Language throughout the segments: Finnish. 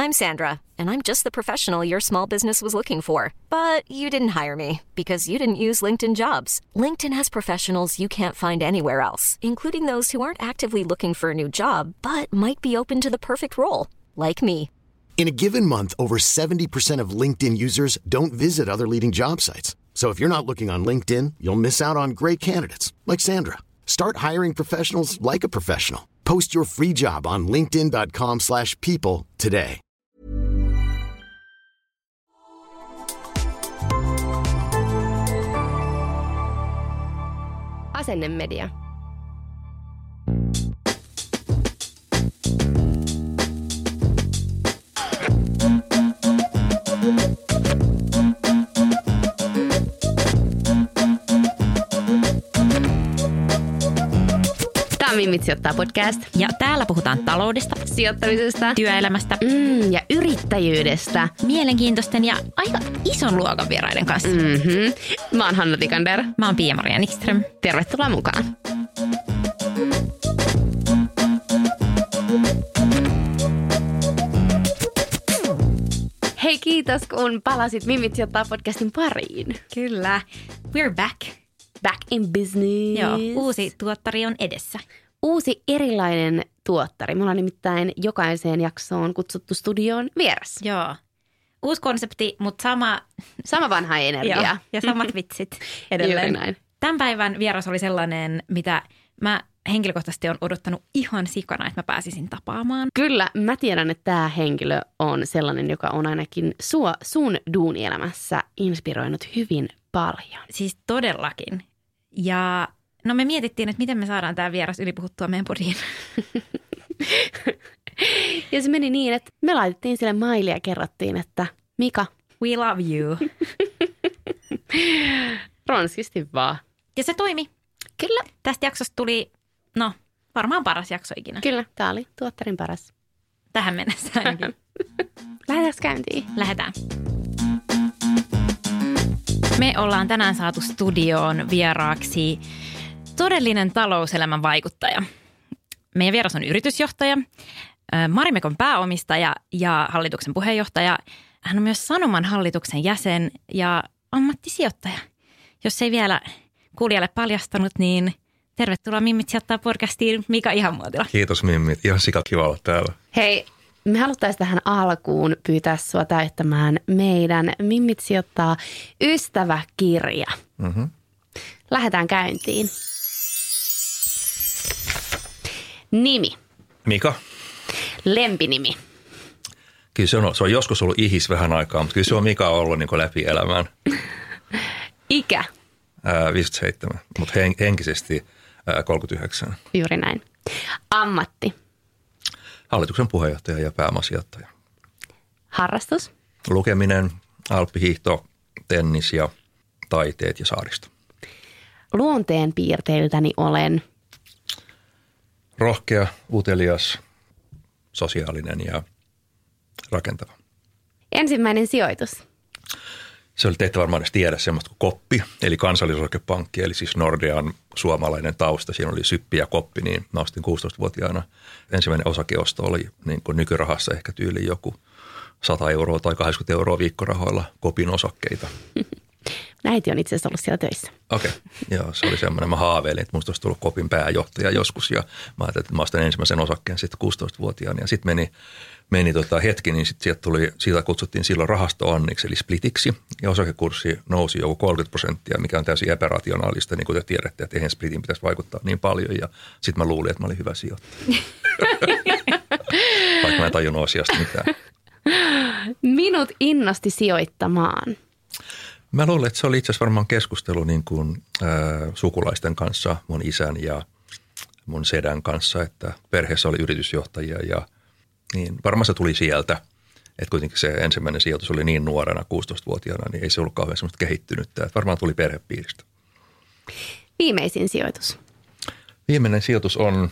I'm Sandra, and I'm just the professional your small business was looking for. But you didn't hire me because you didn't use LinkedIn Jobs. LinkedIn has professionals you can't find anywhere else, including those who aren't actively looking for a new job, but might be open to the perfect role, like me. In a given month, over 70% of LinkedIn users don't visit other leading job sites. So if you're not looking on LinkedIn, you'll miss out on great candidates like Sandra. Start hiring professionals like a professional. Post your free job on linkedin.com/people today. Asennemedia. Tämä on Mimmit sijoittaa podcast. Ja täällä puhutaan taloudesta, Sijoittamisesta. työelämästä, Ja yrittäjyydestä. mielenkiintoisten ja aika ison luokan vieraiden kanssa. Mä oon Hanna Tikander. Mä oon Pia-Maria Nikström. Tervetuloa mukaan. Hei, kiitos kun palasit Mimmit sijoittaa podcastin pariin. Kyllä. We're back. Back in business. Joo, uusi tuottari on edessä. Uusi erilainen tuottari. Me ollaan nimittäin jokaiseen jaksoon kutsuttu studioon vieras. Joo. Uusi konsepti, mutta Sama vanha energia. Joo, ja samat vitsit edelleen. Juuri näin. Tämän päivän vieras oli sellainen, mitä mä henkilökohtaisesti olen odottanut ihan sikana, että mä pääsisin tapaamaan. Kyllä, mä tiedän, että tämä henkilö on sellainen, joka on ainakin sun duunielämässä inspiroinut hyvin paljon. Siis todellakin. Ja no me mietittiin, että miten me saadaan tämä vieras ylipuhuttua meidän podiin. Ja se meni niin, että me laitettiin sille maili ja kerrottiin, että Mika. We love you. Ronskisti vaan. Ja se toimi. Kyllä. Tästä jaksosta tuli, varmaan paras jakso ikinä. Kyllä, tämä oli tuottarin paras. Tähän mennessä ainakin. Lähdetäänkö käyntiin? Lähdetään. Me ollaan tänään saatu studioon vieraaksi todellinen talouselämän vaikuttaja. Meidän vieras on yritysjohtaja, Marimekon pääomistaja ja hallituksen puheenjohtaja. Hän on myös Sanoman hallituksen jäsen ja ammattisijoittaja. Jos ei vielä kuulijalle paljastanut, niin tervetuloa Mimmit sijoittaa podcastiin Mika Ihamuotila. Kiitos Mimmit, ihan sikakiva olla täällä. Hei, me haluttaisiin tähän alkuun pyytää sua täyttämään meidän Mimmit sijoittaa ystäväkirja. Lähdetään käyntiin. Nimi. Mika. Lempinimi. Kyllä se on joskus ollut ihis vähän aikaa, mutta kyllä se on Mika ollut niin kuin läpi elämään. Ikä. 57, mutta henkisesti 39. Juuri näin. Ammatti. Hallituksen puheenjohtaja ja pääomasijoittaja. Harrastus. Lukeminen, alppihiihto, tennis ja taiteet ja saaristo. Luonteen piirteiltäni olen rohkea, utelias, sosiaalinen ja rakentava. Ensimmäinen sijoitus. Se oli teitä varmaan edes tiedä semmoista kuin Koppi, eli Kansallisosakepankki, eli siis Nordean suomalainen tausta. Siinä oli Syppi ja Koppi, niin mä ostin 16-vuotiaana. Ensimmäinen osakeosto oli niin kuin nykyrahassa ehkä tyyli joku 100 euroa tai 80 euroa viikkorahoilla Kopin osakkeita. Äiti on itse asiassa ollut siellä töissä. Okei, joo, se oli semmoinen. Mä haaveilin, että musta olisi tullut Kopin pääjohtaja joskus ja mä ajattelin, että mä ostan ensimmäisen osakkeen sitten 16-vuotiaana ja sitten meni hetki, niin sitten siitä kutsuttiin silloin rahasto-anniksi, eli splitiksi, ja osakekurssi nousi joku 30%, mikä on täysin epärationaalista, niin kuin te tiedätte, että eihän splitin pitäisi vaikuttaa niin paljon, ja sitten mä luulin, että mä olin hyvä sijoittaja. Vaikka mä en tajunnut asiasta mitään. Minut innosti sijoittamaan. Mä luulen, että se oli itse asiassa varmaan keskustelu niin kuin, sukulaisten kanssa, mun isän ja mun sedän kanssa, että perheessä oli yritysjohtajia ja niin varmaan se tuli sieltä, että kuitenkin se ensimmäinen sijoitus oli niin nuorena, 16-vuotiaana, niin ei se ollut kauhean semmoista kehittynyttä. Että varmaan tuli perhepiiristä. Viimeisin sijoitus. Viimeinen sijoitus on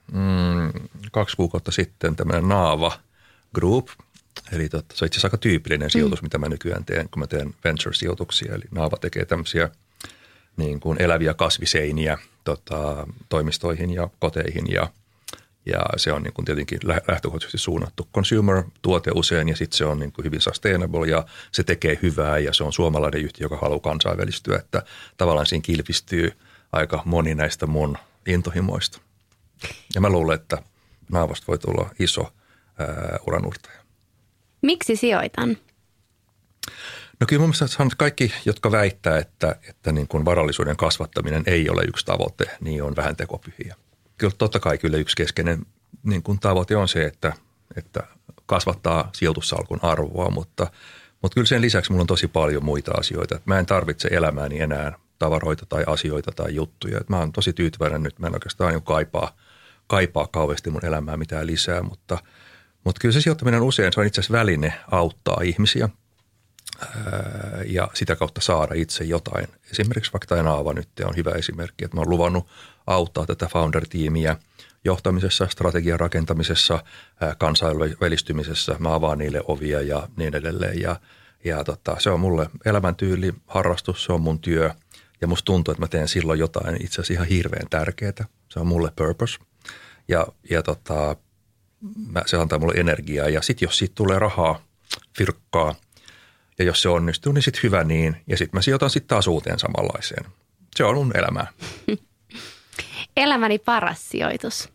2 kuukautta sitten tämmöinen Naava Group. Eli se on itse asiassa aika tyypillinen sijoitus, mitä mä nykyään teen, kun mä teen venture-sijoituksia. Eli Naava tekee tämmöisiä niin kuin eläviä kasviseiniä toimistoihin ja koteihin Ja se on niin kuin tietenkin lähtökohtaisesti suunnattu consumer-tuote usein ja sitten se on niin kuin hyvin sustainable ja se tekee hyvää ja se on suomalainen yhtiö, joka haluaa kansainvälistyä, että tavallaan siinä kilpistyy aika moni näistä mun intohimoista. Ja mä luulen, että Naavasta voi tulla iso uranurtaja. Miksi sijoitan? No kyllä mun mielestä kaikki, jotka väittää, että niin kuin varallisuuden kasvattaminen ei ole yksi tavoite, niin on vähän tekopyhiä. Kyllä totta kai kyllä yksi keskeinen niin kuin tavoite on se, että kasvattaa sijoitussalkun arvoa, mutta kyllä sen lisäksi mulla on tosi paljon muita asioita. Mä en tarvitse elämääni enää tavaroita tai asioita tai juttuja. Mä oon tosi tyytyväinen nyt, mä en oikeastaan kaipaa kauheasti mun elämää mitään lisää, mutta kyllä se sijoittaminen usein se on itse asiassa väline auttaa ihmisiä ja sitä kautta saada itse jotain. Esimerkiksi vaikka Naava nyt on hyvä esimerkki, että mä oon luvannut auttaa tätä founder-tiimiä johtamisessa, strategian rakentamisessa, kansainvälistymisessä. Mä avaan niille ovia ja niin edelleen ja se on mulle elämäntyyli, harrastus, se on mun työ ja musta tuntuu, että mä teen silloin jotain itse asiassa ihan hirveän tärkeää. Se on mulle purpose ja se antaa mulle energiaa ja sitten jos siitä tulee rahaa, firkkaa ja jos se onnistuu, niin sitten hyvä niin ja sitten mä sijoitan sitten taas uuteen samanlaiseen. Se on mun elämää. Elämäni paras sijoitus.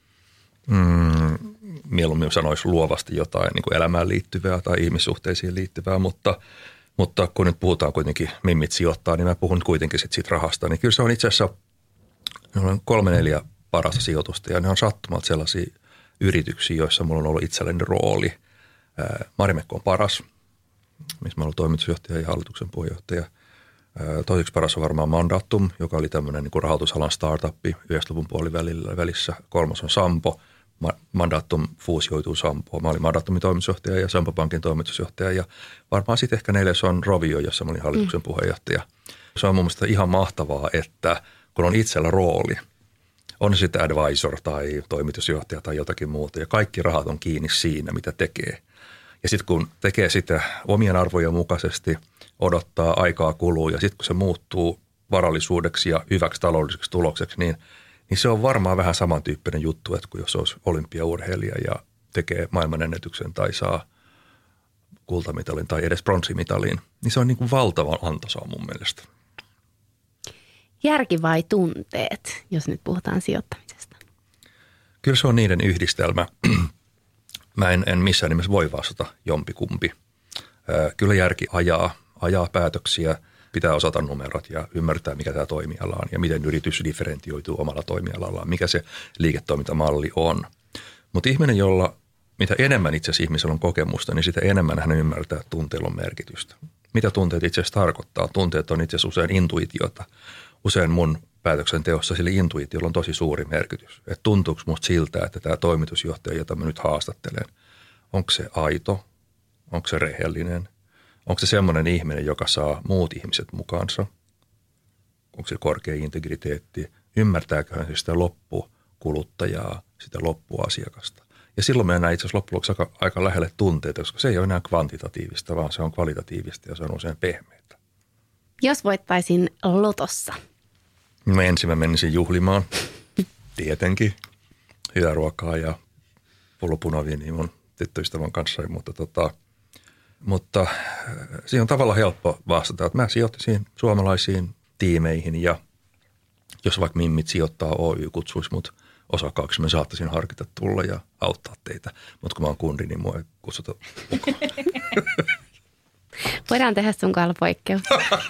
Mieluummin sanoisi luovasti jotain niin kuin elämään liittyvää tai ihmissuhteisiin liittyvää, mutta kun nyt puhutaan kuitenkin mimmit sijoittaa, niin mä puhun kuitenkin siitä rahasta. Niin kyllä se on itse asiassa 3-4 parasta sijoitusta ja ne on sattumalta sellaisia yrityksiä, joissa mulla on ollut itselleni rooli. Marimekko on paras, missä mä olen toimitusjohtaja ja hallituksen puheenjohtaja. Toiseksi paras on varmaan Mandatum, joka oli tämmöinen niin kuin rahoitusalan startuppi 90-luvun puolivälissä. Kolmas on Sampo. Mandatum fuusioituu Sampoon. Mä olin Mandatumin toimitusjohtaja ja Sampo Pankin toimitusjohtaja ja varmaan sitten ehkä 4 on Rovio, jossa mä olin hallituksen puheenjohtaja. Se on mun mielestä ihan mahtavaa, että kun on itsellä rooli, on sitten advisor tai toimitusjohtaja tai jotakin muuta ja kaikki rahat on kiinni siinä, mitä tekee. Ja sitten kun tekee sitä omien arvojen mukaisesti, odottaa, aikaa kuluu ja sitten kun se muuttuu varallisuudeksi ja hyväksi taloudelliseksi tulokseksi, niin se on varmaan vähän samantyyppinen juttu, että kun jos olisi olympiaurheilija ja tekee maailmanennätyksen tai saa kultamitalin tai edes pronssimitalin, niin se on niin kuin valtavan antoisaa mun mielestä. Järki vai tunteet, jos nyt puhutaan sijoittamisesta? Kyllä se on niiden yhdistelmä. Mä en missään nimessä voi vastata jompikumpi. Kyllä järki ajaa päätöksiä, pitää osata numerot ja ymmärtää, mikä tämä toimiala on ja miten yritys differentioituu omalla toimialallaan, mikä se liiketoimintamalli on. Mutta ihminen, mitä enemmän itse asiassa ihmisellä on kokemusta, niin sitä enemmän hän ymmärtää, että tunteella on merkitystä. Mitä tunteet itse asiassa tarkoittaa? Tunteet on itse asiassa usein intuitiota. Usein mun päätöksenteossa sillä intuitiolla on tosi suuri merkitys. Että tuntuuko musta siltä, että tämä toimitusjohtaja, jota mä nyt haastattelen, onko se aito, onko se rehellinen, onko se semmoinen ihminen, joka saa muut ihmiset mukaansa, onko se korkea integriteetti, ymmärtääkö hän sitä loppukuluttajaa, sitä loppuasiakasta. Ja silloin mennään itse asiassa loppujen lopuksi aika lähelle tunteita, koska se ei ole enää kvantitatiivista, vaan se on kvalitatiivista ja se on usein pehmeitä. Jos voittaisin lotossa? Ensin mä menisin juhlimaan, tietenkin, hyvää ruokaa ja pullo punaviiniä mun tyttöystävän kanssa, mutta siinä on tavallaan helppo vastata, että mä sijoittaisin suomalaisiin tiimeihin ja jos vaikka mimmit sijoittaa Oy kutsuisi mut osakaaksi, mä saattaisin harkita tulla ja auttaa teitä, mutta kun mä oon kundi, niin mua ei kutsuta mukaan. Voidaan tehdä sun kohdalla poikkeus.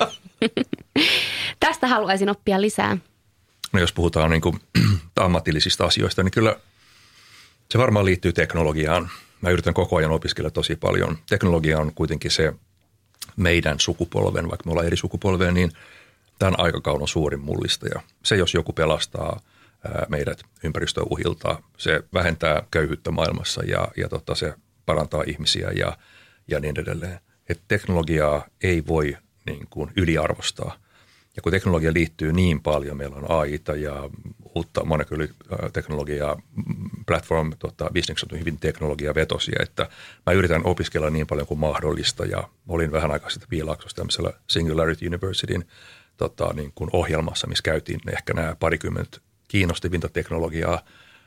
Tästä haluaisin oppia lisää. No jos puhutaan niin kuin ammatillisista asioista, niin kyllä se varmaan liittyy teknologiaan. Mä yritän koko ajan opiskella tosi paljon. Teknologia on kuitenkin se meidän sukupolven, vaikka me ollaan eri sukupolvea, niin tämän aikakauden suurin mullistaja. Se, jos joku pelastaa meidät ympäristöuhilta, se vähentää köyhyyttä maailmassa ja se parantaa ihmisiä ja niin edelleen. Että teknologiaa ei voi niin kuin yliarvostaa. Ja kun teknologia liittyy niin paljon, meillä on AI:ta ja uutta monokyyliteknologiaa, platform, bisnekset on hyvin teknologiavetosia, että mä yritän opiskella niin paljon kuin mahdollista ja olin vähän aikaa sitten Piilaksossa tämmöisellä Singularity Universityn niin kuin ohjelmassa, missä käytiin ehkä nämä 20 kiinnostavinta teknologiaa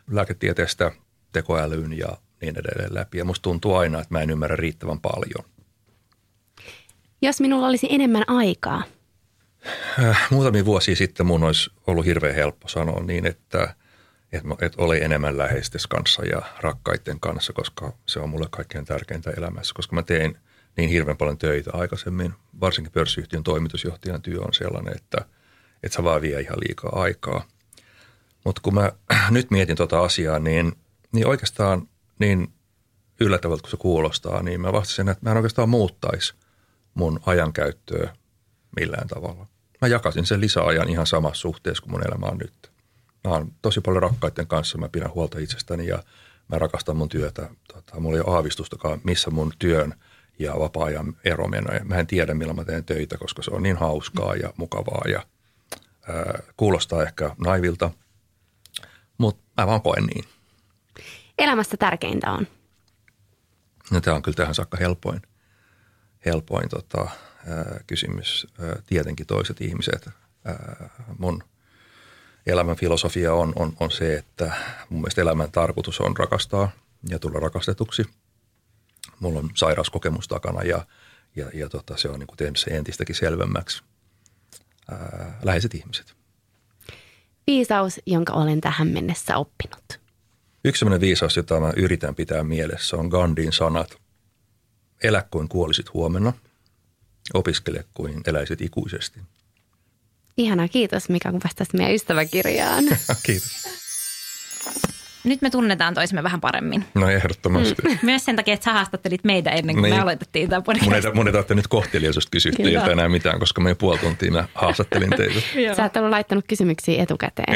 lääketieteestä tekoälyyn ja niin edelleen läpi. Ja musta tuntuu aina, että mä en ymmärrä riittävän paljon. Jos minulla olisi enemmän aikaa. Muutamia vuosia sitten mun olisi ollut hirveän helppo sanoa niin, että ole enemmän läheistes kanssa ja rakkaiden kanssa, koska se on mulle kaikkein tärkeintä elämässä. Koska mä tein niin hirveän paljon töitä aikaisemmin. Varsinkin pörssiyhtiön toimitusjohtajan työ on sellainen, että se vaan vie ihan liikaa aikaa. Mutta kun mä nyt mietin tota asiaa, niin oikeastaan niin yllättävältä kuin se kuulostaa, niin mä vastasin, että mä en oikeastaan muuttaisi mun ajankäyttöä millään tavalla. Mä jakasin sen lisäajan ihan samassa suhteessa kuin mun elämä on nyt. Mä oon tosi paljon rakkaiden kanssa, mä pidän huolta itsestäni ja mä rakastan mun työtä. Mulla ei ole aavistustakaan, missä mun työn ja vapaa-ajan ero menee. Mä en tiedä, milloin mä teen töitä, koska se on niin hauskaa ja mukavaa ja kuulostaa ehkä naivilta, mutta mä vaan koen niin. Elämässä tärkeintä on? No tämä on kyllä tähän saakka helpoin kysymys. Tietenkin toiset ihmiset. Mun elämän filosofia on se, että mun mielestä elämän tarkoitus on rakastaa ja tulla rakastetuksi. Mulla on sairauskokemus takana ja se on niin kuin tehnyt se entistäkin selvemmäksi. Läheiset ihmiset. Viisaus, jonka olen tähän mennessä oppinut. Yksi sellainen viisaus, jota mä yritän pitää mielessä, on Gandhin sanat. Elä kuin kuolisit huomenna, opiskele kuin eläisit ikuisesti. Ihanaa, kiitos Mika, kun vastasit meidän ystäväkirjaan. Kiitos. Nyt me tunnetaan toisemme vähän paremmin. No ehdottomasti. Myös sen takia, että sä haastattelit meitä ennen kuin me aloitettiin tämä podcast. Mun ei tarvitse nyt kohteliaisuudesta kysyä teiltä enää mitään, koska me puoli tuntia mä haastattelin teitä. Sä et ollut laittanut kysymyksiä etukäteen.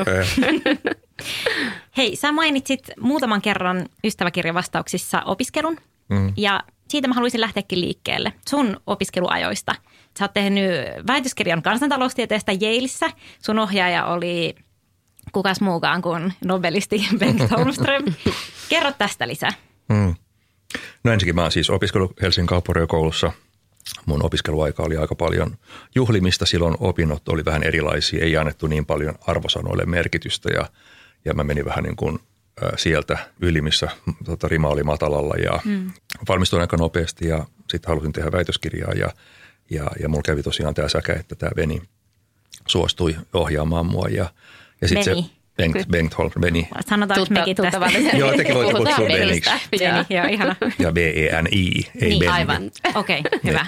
Hei, sä mainitsit muutaman kerran ystäväkirjavastauksissa opiskelun. Ja siitä mä haluaisin lähteäkin liikkeelle. Sun opiskeluajoista. Sä oot tehnyt väitöskirjan kansantaloustieteestä Yaleissa. Sun ohjaaja oli kukas muukaan kuin nobelisti Bengt Holmström. Kerro tästä lisää. No ensinnäkin mä oon siis opiskellut Helsingin kauppakorkeakoulussa. Mun opiskeluaika oli aika paljon juhlimista. Silloin opinnot oli vähän erilaisia. Ei annettu niin paljon arvosanoille merkitystä ja mä menin vähän niin kuin sieltä yli, missä rima oli matalalla ja valmistuin aika nopeasti ja sitten halusin tehdä väitöskirjaa ja mulla kävi tosiaan tämä säkä, että tämä Beni suostui ohjaamaan mua ja sitten se Bengt Holmström, Beni. Sanotaanko mekin tästä? Joo, tekin voitte kutsua Beniksi. Joo, ihana. Ja B-E-N-I, ei niin, Benni. aivan. Okei, hyvä.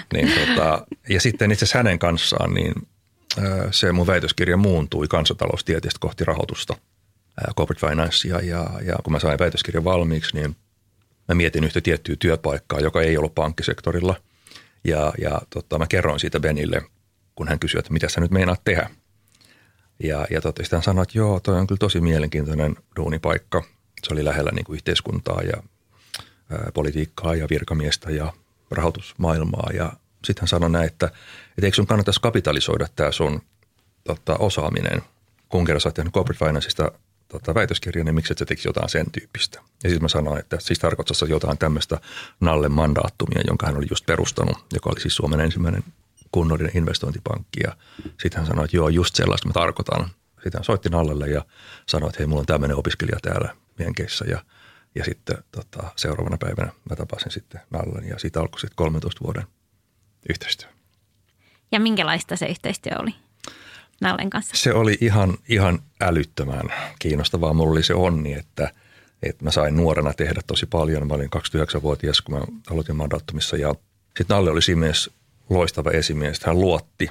Ja sitten itse asiassa hänen kanssaan, niin se mun väitöskirja muuntui kansantaloustieteestä kohti rahoitusta, corporate financea. Ja kun mä sain väitöskirjan valmiiksi, niin mä mietin yhtä tiettyä työpaikkaa, joka ei ollut pankkisektorilla. Ja mä kerroin siitä Benille, kun hän kysyi, että mitä sä nyt meinaat tehdä. Ja sitten hän sanoi, että joo, toi on kyllä tosi mielenkiintoinen duunipaikka. Se oli lähellä niin kuin yhteiskuntaa ja politiikkaa ja virkamiestä ja rahoitusmaailmaa. Ja sitten hän sanoi näin, että eikö sun kannattaisi kapitalisoida tämä sun osaaminen. Kun kerran sä oot tehnyt corporate financeista väitöskirjan, niin miksi et sä tekisi jotain sen tyyppistä. Ja sitten mä sanoin, että siis tarkoittaisi jotain tämmöistä Nalle mandaattumia, jonka hän oli just perustanut, joka oli siis Suomen ensimmäinen kunnollinen investointipankki. Ja sitten hän sanoi, että joo, just sellaista mä tarkoitan. Sitten hän soitti Nallelle ja sanoi, että hei, mulla on tämmöinen opiskelija täällä Jenkeissä. Ja sitten seuraavana päivänä mä tapasin sitten Nallen ja siitä alkoi sitten 13 vuoden yhteistyö. Ja minkälaista se yhteistyö oli Nallen kanssa? Se oli ihan älyttömän kiinnostavaa. Mulla oli se onni, että mä sain nuorena tehdä tosi paljon. Mä olin 29-vuotias, kun mä aloitin mandaattumissa ja sitten Nalle oli siinä mielessä loistava esimies. Hän luotti,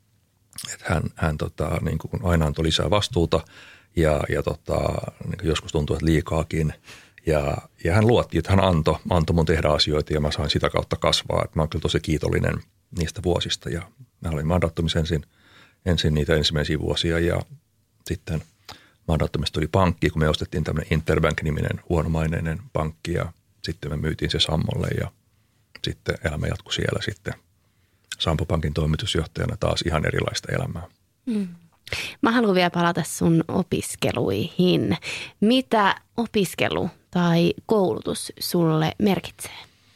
että hän niin kuin aina antoi lisää vastuuta ja niin kuin joskus tuntui, että liikaakin. Ja hän luotti, että hän antoi mun tehdä asioita ja mä sain sitä kautta kasvaa. Että mä oon kyllä tosi kiitollinen niistä vuosista ja mä olin mandaattumissa ensin niitä ensimmäisiä vuosia ja sitten mandaattumista tuli pankki, kun me ostettiin tämmöinen Interbank-niminen huonomaineinen pankki ja sitten me myytiin se Sammolle ja sitten elämä jatkui siellä sitten Sampo Pankin toimitusjohtajana taas ihan erilaista elämää. Mä haluan vielä palata sun opiskeluihin. Mitä opiskelu tai koulutus sulle merkitsee?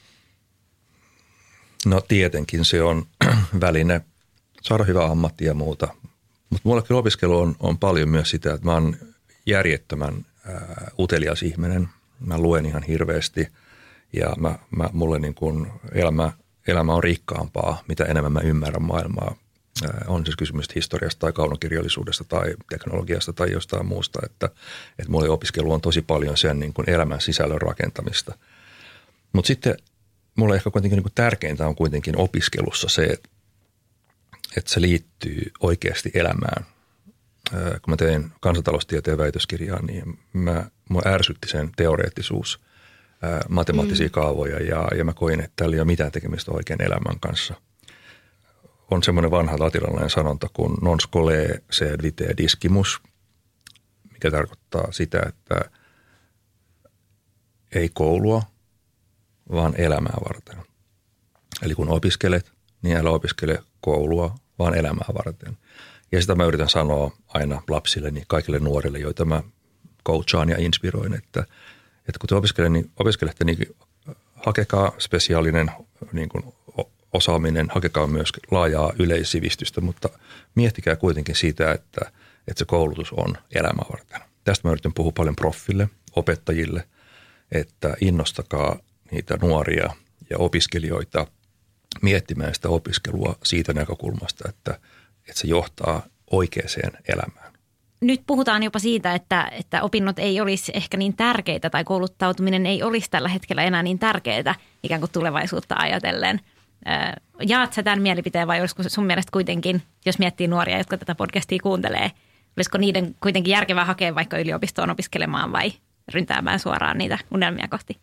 No tietenkin se on väline saada hyvä ammatti ja muuta. Mutta mulle kyllä opiskelu on paljon myös sitä, että mä oon järjettömän utelias ihminen. Mä luen ihan hirveästi ja mulle niin kuin elämä on rikkaampaa, mitä enemmän mä ymmärrän maailmaa. On siis kysymys historiasta tai kaunokirjallisuudesta tai teknologiasta tai jostain muusta, että mulle opiskelu on tosi paljon sen niin kuin elämän sisällön rakentamista. Mutta sitten mulle ehkä kuitenkin niin kuin tärkeintä on kuitenkin opiskelussa se, että se liittyy oikeasti elämään. Kun mä tein kansantaloustieteen väitöskirjaa, niin mua ärsytti sen teoreettisuus, matemaattisia kaavoja ja mä koin, että tällä ei ole mitään tekemistä oikein elämän kanssa. On semmoinen vanha latinalainen sanonta kuin non scole sed vitae discimus, mikä tarkoittaa sitä, että ei koulua, vaan elämää varten. Eli kun opiskelet, niin älä opiskele koulua, vaan elämää varten. Ja sitä mä yritän sanoa aina lapsilleni, kaikille nuorille, joita mä coachaan ja inspiroin, että kun te opiskelette, niin hakekaa spesiaalinen niin kuin osaaminen, hakekaa myös laajaa yleissivistystä, mutta miettikää kuitenkin sitä, että se koulutus on elämää varten. Tästä mä yritän puhua paljon proffille, opettajille, että innostakaa niitä nuoria ja opiskelijoita miettimään sitä opiskelua siitä näkökulmasta, että se johtaa oikeaan elämään. Nyt puhutaan jopa siitä, että opinnot ei olisi ehkä niin tärkeitä tai kouluttautuminen ei olisi tällä hetkellä enää niin tärkeää ikään kuin tulevaisuutta ajatellen. Jaat sä tämän mielipiteen vai olisiko sun mielestä kuitenkin, jos miettii nuoria, jotka tätä podcastia kuuntelee, olisiko niiden kuitenkin järkevää hakea vaikka yliopistoon opiskelemaan vai ryntäämään suoraan niitä unelmia kohti?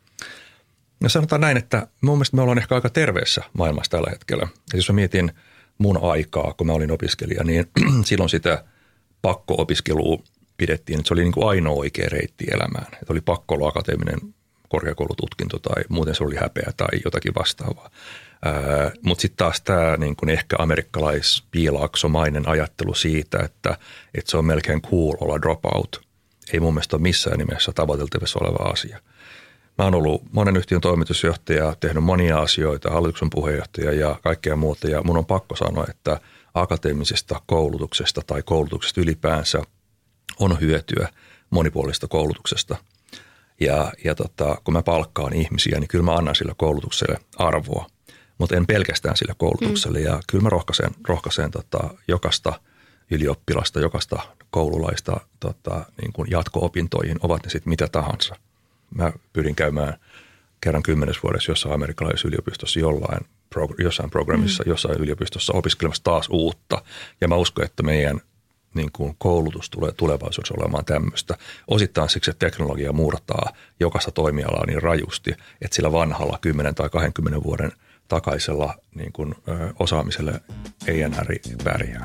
No sanotaan näin, että mun mielestä me ollaan ehkä aika terveessä maailmassa tällä hetkellä. Et jos mä mietin mun aikaa, kun mä olin opiskelija, niin silloin sitä pakko-opiskelua pidettiin, että se oli niin kuin ainoa oikea reitti elämään. Että oli pakko olla akateeminen korkeakoulututkinto tai muuten se oli häpeä tai jotakin vastaavaa. Mutta sitten taas tämä niin kuin ehkä amerikkalaispiilaaksomainen ajattelu siitä, että se on melkein cool olla dropout, ei mun mielestä ole missään nimessä tavoiteltavissa oleva asia. Mä oon ollut monen yhtiön toimitusjohtaja, tehnyt monia asioita, hallituksen puheenjohtaja ja kaikkea muuta. Ja mun on pakko sanoa, että akateemisesta koulutuksesta tai koulutuksesta ylipäänsä on hyötyä monipuolisesta koulutuksesta. Ja kun mä palkkaan ihmisiä, niin kyllä mä annan sille koulutukselle arvoa, mutta en pelkästään sille koulutukselle. Ja kyllä mä rohkaisen jokaista ylioppilasta, jokaista koululaista niin kuin jatko-opintoihin, ovat ne sitten mitä tahansa. Mä pyrin käymään kerran 10 vuodessa jossain amerikkalaisessa yliopistossa jossain programmissa, jossain yliopistossa opiskelemassa taas uutta. Ja mä uskon, että meidän niin kuin koulutus tulee tulevaisuudessa olemaan tämmöistä. Osittain siksi, että teknologia murtaa jokaista toimialaa niin rajusti, että sillä vanhalla 10 tai 20 vuoden takaisella niin kuin, osaamiselle ei enää pärjää.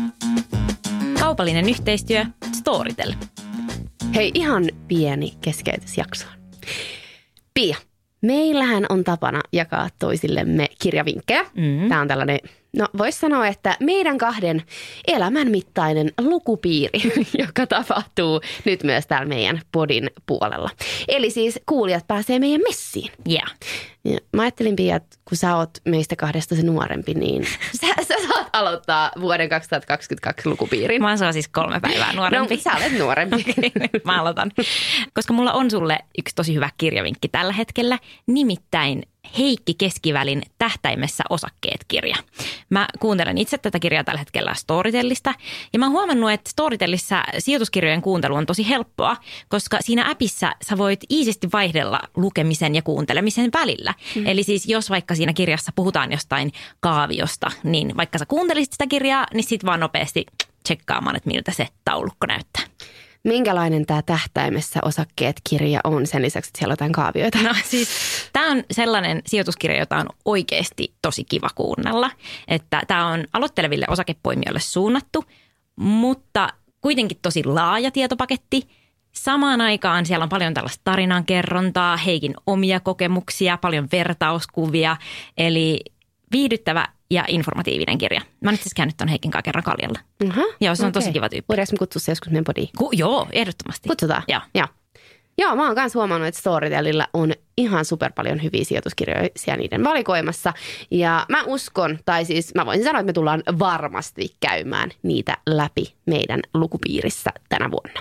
Kaupallinen yhteistyö Storytel. Hei, ihan pieni keskeytys jaksoon. Pia, meillähän on tapana jakaa toisillemme kirjavinkkejä. Tämä on tällainen, no voisi sanoa, että meidän kahden elämänmittainen lukupiiri, joka tapahtuu nyt myös täällä meidän podin puolella. Eli siis kuulijat pääsee meidän messiin. Yeah. Ja mä ajattelin, Pia, että kun sä oot meistä kahdesta se nuorempi, niin sä saat aloittaa vuoden 2022 lukupiirin. Mä oon siis 3 päivää nuorempi. No, sä olet nuorempi. Mä aloitan. Koska mulla on sulle yksi tosi hyvä kirjavinkki tällä hetkellä, nimittäin Heikki Keskivälin Tähtäimessä osakkeet-kirja. Mä kuuntelen itse tätä kirjaa tällä hetkellä Storytellista ja mä oon huomannut, että Storytellissa sijoituskirjojen kuuntelu on tosi helppoa, koska siinä appissa sä voit iisisti vaihdella lukemisen ja kuuntelemisen välillä. Eli siis jos vaikka siinä kirjassa puhutaan jostain kaaviosta, niin vaikka sä kuuntelisit sitä kirjaa, niin sit vaan nopeasti tsekkaamaan, että miltä se taulukko näyttää. Minkälainen tämä Tähtäimessä osakkeet-kirja on sen lisäksi, että siellä on jotain kaavioita? No siis tämä on sellainen sijoituskirja, jota on oikeasti tosi kiva kuunnella. Että tämä on aloitteleville osakepoimijoille suunnattu, mutta kuitenkin tosi laaja tietopaketti. Samaan aikaan siellä on paljon tällaista tarinankerrontaa, Heikin omia kokemuksia, paljon vertauskuvia, eli viihdyttävä ja informatiivinen kirja. Mä oon itse asiassa käynyt ton Heikin kanssa kerran kaljalla. Joo, se on tosi kiva tyyppi. Voidaanko me kutsua se joskus meidän podiin? Joo, ehdottomasti. Kutsutaan? Joo, mä oon myös huomannut, että Storytellillä on ihan super paljon hyviä sijoituskirjoja siellä niiden valikoimassa. Ja mä uskon, tai siis mä voisin sanoa, että me tullaan varmasti käymään niitä läpi meidän lukupiirissä tänä vuonna.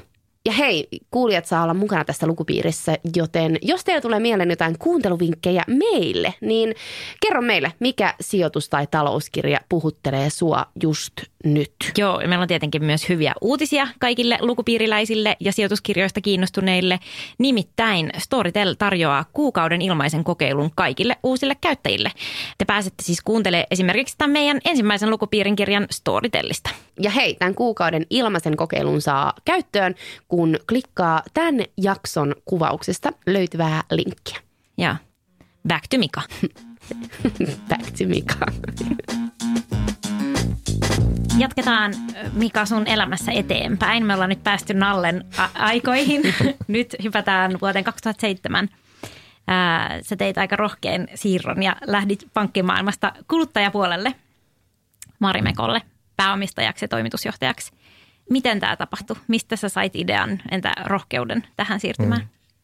Ja hei, kuulijat saa olla mukana tässä lukupiirissä, joten jos teillä tulee mieleen jotain kuunteluvinkkejä meille, niin kerro meille, mikä sijoitus- tai talouskirja puhuttelee sua just nyt. Joo, meillä on tietenkin myös hyviä uutisia kaikille lukupiiriläisille ja sijoituskirjoista kiinnostuneille. Nimittäin Storytel tarjoaa kuukauden ilmaisen kokeilun kaikille uusille käyttäjille. Te pääsette siis kuuntelemaan esimerkiksi tämän meidän ensimmäisen lukupiirin kirjan Storytellista. Ja hei, tämän kuukauden ilmaisen kokeilun saa käyttöön, kun klikkaa tämän jakson kuvauksesta löytyvää linkkiä. Ja back to Mika. Back to Mika. Jatketaan, Mika, sun elämässä eteenpäin. Me ollaan nyt päästy Nallen aikoihin. Nyt hypätään vuoteen 2007. Sä teit aika rohkean siirron ja lähdit pankkimaailmasta kuluttajapuolelle Marimekolle pääomistajaksi ja toimitusjohtajaksi. Miten tämä tapahtui? Mistä sä sait idean, entä rohkeuden tähän siirtymään?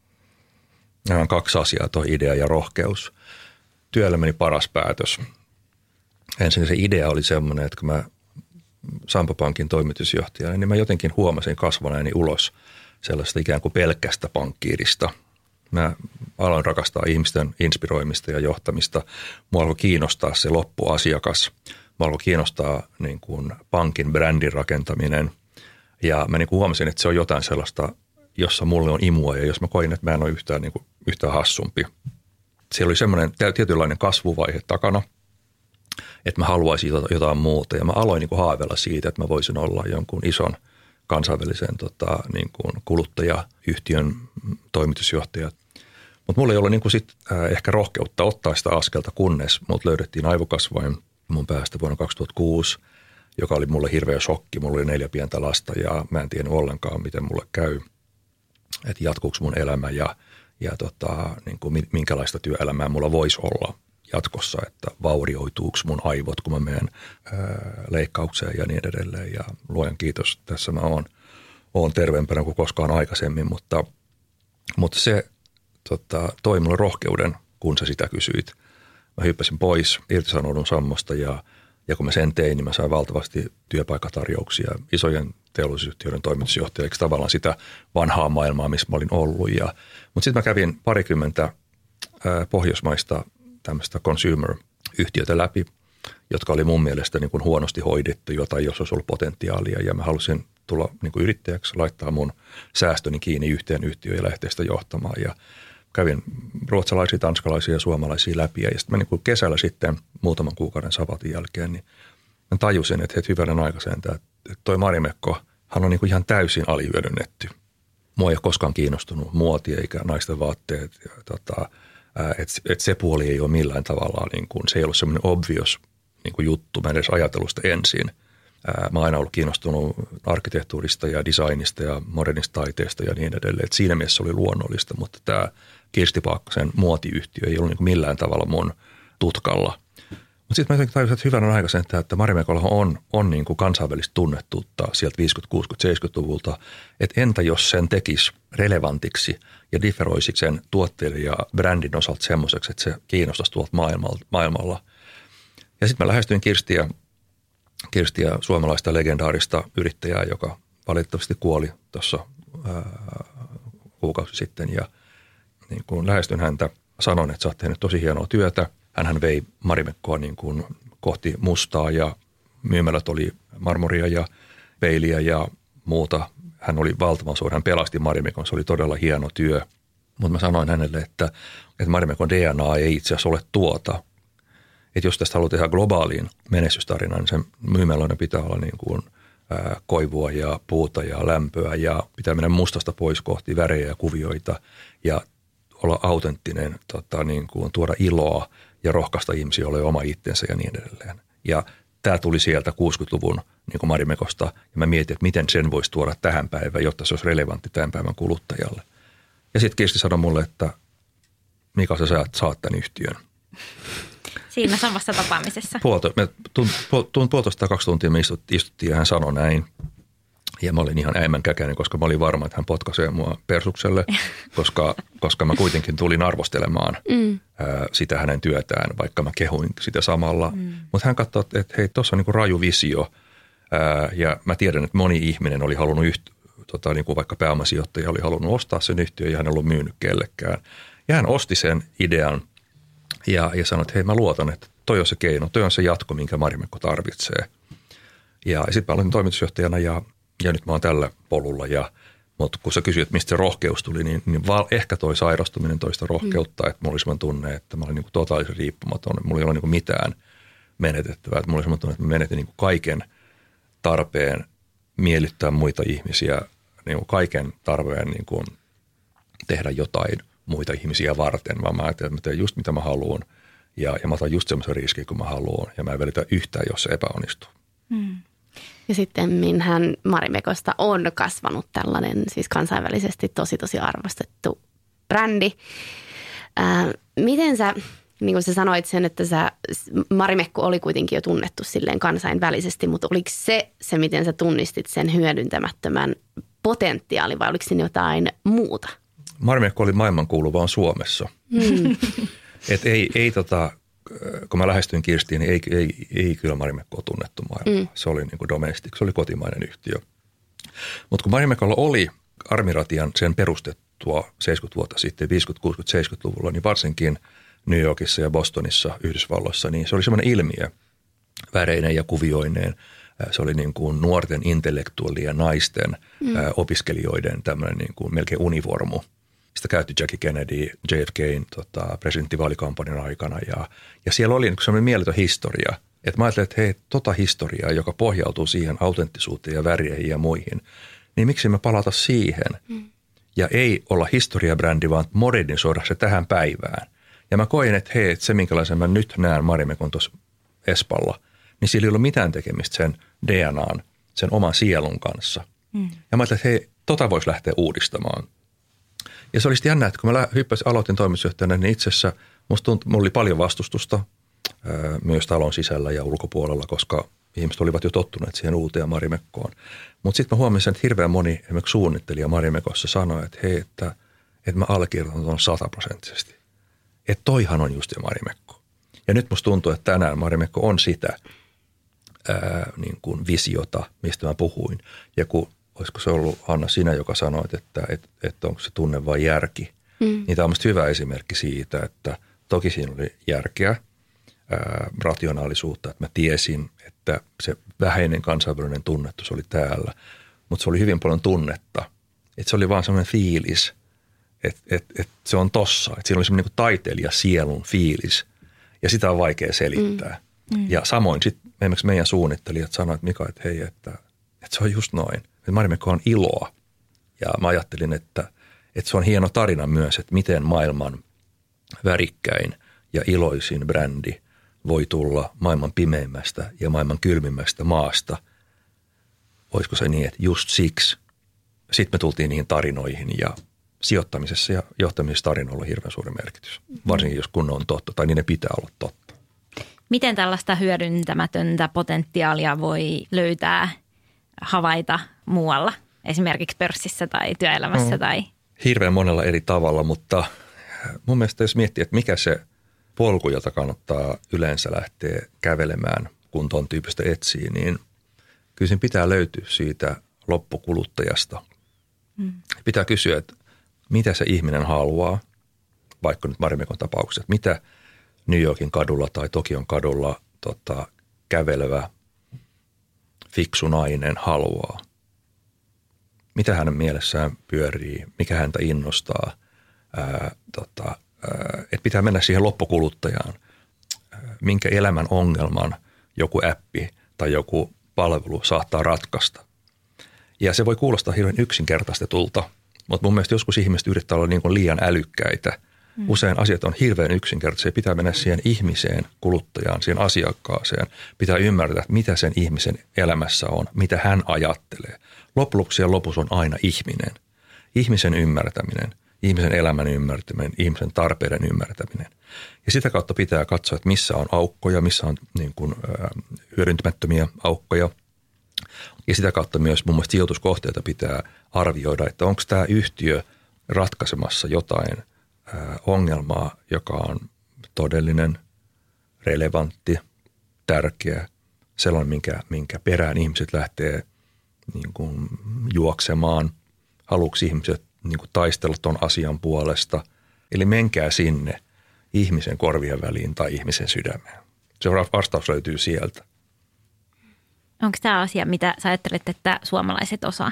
Nämä on kaksi asiaa, tuo idea ja rohkeus. Työelämäni paras päätös. Ensin se idea oli semmoinen, että kun mä Sampo Pankin toimitusjohtajana, niin mä jotenkin huomasin kasvaneeni ulos sellaista ikään kuin pelkästä pankkiirista. Mä aloin rakastaa ihmisten inspiroimista ja johtamista. Mua alkoi kiinnostaa se loppuasiakas. Mua alkoi kiinnostaa niin kuin pankin brändin rakentaminen. Ja mä niin kuin huomasin, että se on jotain sellaista, jossa mulle on imua ja jos mä koin, että mä en ole yhtään hassumpi. Siellä oli semmoinen tietynlainen kasvuvaihe takana, että mä haluaisin jotain muuta ja mä aloin niin kuin haaveilla siitä, että mä voisin olla jonkun ison kansainvälisen niin kuin kuluttajayhtiön toimitusjohtaja. Mutta mulla ei ollut niin kuin sit, ehkä rohkeutta ottaa sitä askelta, kunnes mut löydettiin aivokasvain mun päästä vuonna 2006, joka oli mulle hirveä shokki. Mulla oli 4 pientä lasta ja mä en tiennyt ollenkaan, miten mulle käy, että jatkuuko mun elämä ja niin kuin minkälaista työelämää mulla voisi olla jatkossa, että vaurioituuko mun aivot, kun mä menen leikkaukseen ja niin edelleen. Ja luojan kiitos, tässä mä oon terveempänä kuin koskaan aikaisemmin, mutta se toi mulle rohkeuden, kun sä sitä kysyit. Mä hyppäsin pois, irtisanoudun Sammosta ja kun mä sen tein, niin mä sain valtavasti työpaikatarjouksia isojen teollisuusyhtiöiden toimitusjohtajaksi, tavallaan sitä vanhaa maailmaa, missä mä olin ollut. Mutta sitten mä kävin 20 pohjoismaista tämmöistä consumer-yhtiötä läpi, jotka oli mun mielestä niin kuin huonosti hoidettu, jota jos olisi ollut potentiaalia. Ja mä halusin tulla niin kuin yrittäjäksi, laittaa mun säästöni kiinni yhteen yhtiöön ja lähteä sitä johtamaan. Ja kävin ruotsalaisia, tanskalaisia ja suomalaisia läpi. Ja sitten mä niin kuin kesällä sitten muutaman kuukauden sabatin jälkeen, niin mä tajusin, että hyvänen aika sentään, että toi Marimekko, hän on niin kuin ihan täysin alihyödynnetty. Mua ei ole koskaan kiinnostunut muoti eikä naisten vaatteet. Että se puoli ei ole millään tavalla, niin kuin, se ei ollut semmoinen obvious niin kuin juttu. Mä en edes ajatellut sitä ensin. Mä oon aina ollut kiinnostunut arkkitehtuurista ja designista ja modernista taiteesta ja niin edelleen. Et siinä mielessä se oli luonnollista, mutta tämä Kirsti Paakkasen muotiyhtiö ei ollut niin kuin millään tavalla mun tutkalla. Mutta sitten mä jotenkin tajusin, että hyvän on aika sen, että Marimekolla on niin kuin kansainvälistä tunnettuutta sieltä 50-, 60-, 70-luvulta. Että entä jos sen tekisi relevantiksi ja differoisi sen tuotteiden ja brändin osalta semmoiseksi, että se kiinnostaisi tuolta maailmalla. Ja sitten mä lähestyin Kirstiä, suomalaista legendaarista yrittäjää, joka valitettavasti kuoli tuossa kuukausi sitten. Ja niin kun lähestyin häntä, sanoin, että sä oot tehnyt tosi hienoa työtä. Hänhän vei Marimekkoa niin kuin kohti mustaa ja myymälät oli marmoria ja peiliä ja muuta. Hän oli valtavan suuri, hän pelasti Marimekon, se oli todella hieno työ. Mutta mä sanoin hänelle, että Marimekon DNA ei itse asiassa ole tuota. Että jos tästä haluaa tehdä globaaliin menestystarinan, niin sen myymälöiden pitää olla niin kuin koivua ja puuta ja lämpöä ja pitää mennä mustasta pois kohti värejä ja kuvioita ja olla autenttinen, niin kuin tuoda iloa ja rohkaista ihmisiä olemaan oma itsensä ja niin edelleen. Ja tämä tuli sieltä 60-luvun niin kuin Marimekosta ja mä mietin, että miten sen voisi tuoda tähän päivään, jotta se olisi relevantti tämän päivän kuluttajalle. Ja sitten Kirsti sanoi mulle, että Mika, sä saat tämän yhtiön. Siinä samassa tapaamisessa. Puolitoista 2 tuntia me istuttiin ja hän sanoi näin. Ja mä olin ihan äimänkäkäinen, koska mä olin varma, että hän potkaisee mua persukselle, koska mä kuitenkin tulin arvostelemaan sitä hänen työtään, vaikka mä kehuin sitä samalla. Mutta hän katsoi, että hei, tuossa on niin kuin raju visio ja mä tiedän, että moni ihminen oli halunnut niin kuin vaikka pääomasijoittaja oli halunnut ostaa sen yhtiön ja hän ei ollut myynyt kellekään. Ja hän osti sen idean ja sanoi, että hei, mä luotan, että toi on se keino, toi on se jatko, minkä Marimekko tarvitsee. Ja sitten mä olin toimitusjohtajana ja nyt mä oon tällä polulla. Mutta kun sä kysyt, mistä se rohkeus tuli, niin ehkä toi sairastuminen toista rohkeutta, että mulla oli semmoinen tunne, että mä olin niin kuin totaalisen riippumaton. Mulla ei ole niin kuin mitään menetettävää. Että mulla oli semmoinen tunne, että mä menetin niin kuin kaiken tarpeen miellyttää muita ihmisiä, niin kuin kaiken tarpeen niin kuin tehdä jotain muita ihmisiä varten, vaan mä ajattelin, että mä teen just mitä mä haluan ja mä otan just semmoisen riskin, kun mä haluan ja mä en välitä yhtään, jos se epäonnistuu. Ja sitten minhän Marimekosta on kasvanut tällainen siis kansainvälisesti tosi arvostettu brändi. Miten sä, niin kuin sä sanoit sen, että Marimekko oli kuitenkin jo tunnettu silleen kansainvälisesti, mutta oliko se miten sä tunnistit sen hyödyntämättömän potentiaalin vai oliko siinä jotain muuta? Marimekko oli maailmankuuluvaan Suomessa. Et kun mä lähestyin Kirstiin, niin ei kyllä Marimekkoa tunnettu maailmaa. Se oli niin kuin domestic, se oli kotimainen yhtiö. Mutta kun Marimekolla oli Armiratian sen perustettua 70 vuotta sitten, 50-, 60-, 70-luvulla, niin varsinkin New Yorkissa ja Bostonissa, Yhdysvalloissa, niin se oli semmoinen ilmiö väreineen ja kuvioineen. Se oli niin kuin nuorten intellektuaalien naisten opiskelijoiden tämmöinen niin kuin melkein univormu. Sitä käytti Jackie Kennedy, JFK:n presidenttivaalikampanjan aikana ja siellä oli niin sellainen mieletön historia. Että mä ajattelin, että hei, historiaa, joka pohjautuu siihen autenttisuuteen ja väreihin ja muihin, niin miksi me palata siihen? Ja ei olla historiabrändi, vaan modernisoida se tähän päivään. Ja mä koin, että hei, se minkälaisen mä nyt näen Marimekon tuossa Espalla, niin sillä ei ollut mitään tekemistä sen DNAn, sen oman sielun kanssa. Ja mä ajattelin, että hei, voisi lähteä uudistamaan. Ja se oli sitten jännä, että kun mä aloitin toimitusjohtajana, niin itse asiassa mulla oli paljon vastustusta myös talon sisällä ja ulkopuolella, koska ihmiset olivat jo tottuneet siihen uuteen Marimekkoon. Mutta sitten mä huomasin, että hirveän moni esimerkiksi suunnittelija Marimekossa sanoi, että hei, että mä allekirjoitan tuon 100%. Että toihan on just se Marimekko. Ja nyt musta tuntuu, että tänään Marimekko on sitä niin kuin visiota, mistä mä puhuin. Ja kun olisiko se ollut, Hanna, sinä, joka sanoit, että onko se tunne vai järki. Niin tämä on musta hyvä esimerkki siitä, että toki siinä oli järkeä, rationaalisuutta, että mä tiesin, että se vähäinen kansainvälinen tunnettus oli täällä, mutta se oli hyvin paljon tunnetta. Että se oli vaan semmoinen fiilis, että se on tossa. Että siinä oli semmoinen niin kuin taiteilijasielun fiilis ja sitä on vaikea selittää. Ja samoin sitten esimerkiksi meidän suunnittelijat sanoivat, että Mika, että hei, että se on just noin. Marimekko on iloa ja mä ajattelin, että se on hieno tarina myös, että miten maailman värikkäin ja iloisin brändi voi tulla maailman pimeimmästä ja maailman kylmimmästä maasta. Olisiko se niin, että just siksi. Sitten me tultiin niihin tarinoihin ja sijoittamisessa ja johtamisessa tarinoilla on hirveän suuri merkitys. Varsinkin jos kun on totta tai niin ne pitää olla totta. Miten tällaista hyödyntämätöntä potentiaalia voi löytää, havaita muualla, esimerkiksi pörssissä tai työelämässä? Tai? Hirveän monella eri tavalla, mutta mun mielestä jos miettii, että mikä se polku, jota kannattaa yleensä lähteä kävelemään, kun ton tyyppistä etsii, niin kyllä sen pitää löytyä siitä loppukuluttajasta. Pitää kysyä, että mitä se ihminen haluaa, vaikka nyt Marimekon tapauksessa, että mitä New Yorkin kadulla tai Tokion kadulla kävelevä fiksu nainen haluaa. Mitä hänen mielessään pyörii, mikä häntä innostaa. Että pitää mennä siihen loppukuluttajaan. Minkä elämän ongelman joku appi tai joku palvelu saattaa ratkaista. Ja se voi kuulostaa hirveän yksinkertaistetulta, mutta mun mielestä joskus ihmiset yrittää olla niin kuin liian älykkäitä. Usein asiat on hirveän yksinkertaisia. Pitää mennä siihen ihmiseen, kuluttajaan, siihen asiakkaaseen. Pitää ymmärtää, mitä sen ihmisen elämässä on, mitä hän ajattelee. Lopuksi ja lopussa on aina ihminen. Ihmisen ymmärtäminen, ihmisen elämän ymmärtäminen, ihmisen tarpeiden ymmärtäminen. Ja sitä kautta pitää katsoa, että missä on aukkoja, missä on niin kuin, hyödyntämättömiä aukkoja. Ja sitä kautta myös mun mielestä sijoituskohteita pitää arvioida, että onko tämä yhtiö ratkaisemassa jotain ongelmaa, joka on todellinen, relevantti, tärkeä, sellainen, minkä perään ihmiset lähtee niin kuin juoksemaan, haluuks ihmiset niin kuin taistella ton asian puolesta. Eli menkää sinne ihmisen korvien väliin tai ihmisen sydämeen. Se vastaus löytyy sieltä. Onko tämä asia, mitä sä ajattelet, että suomalaiset osaa?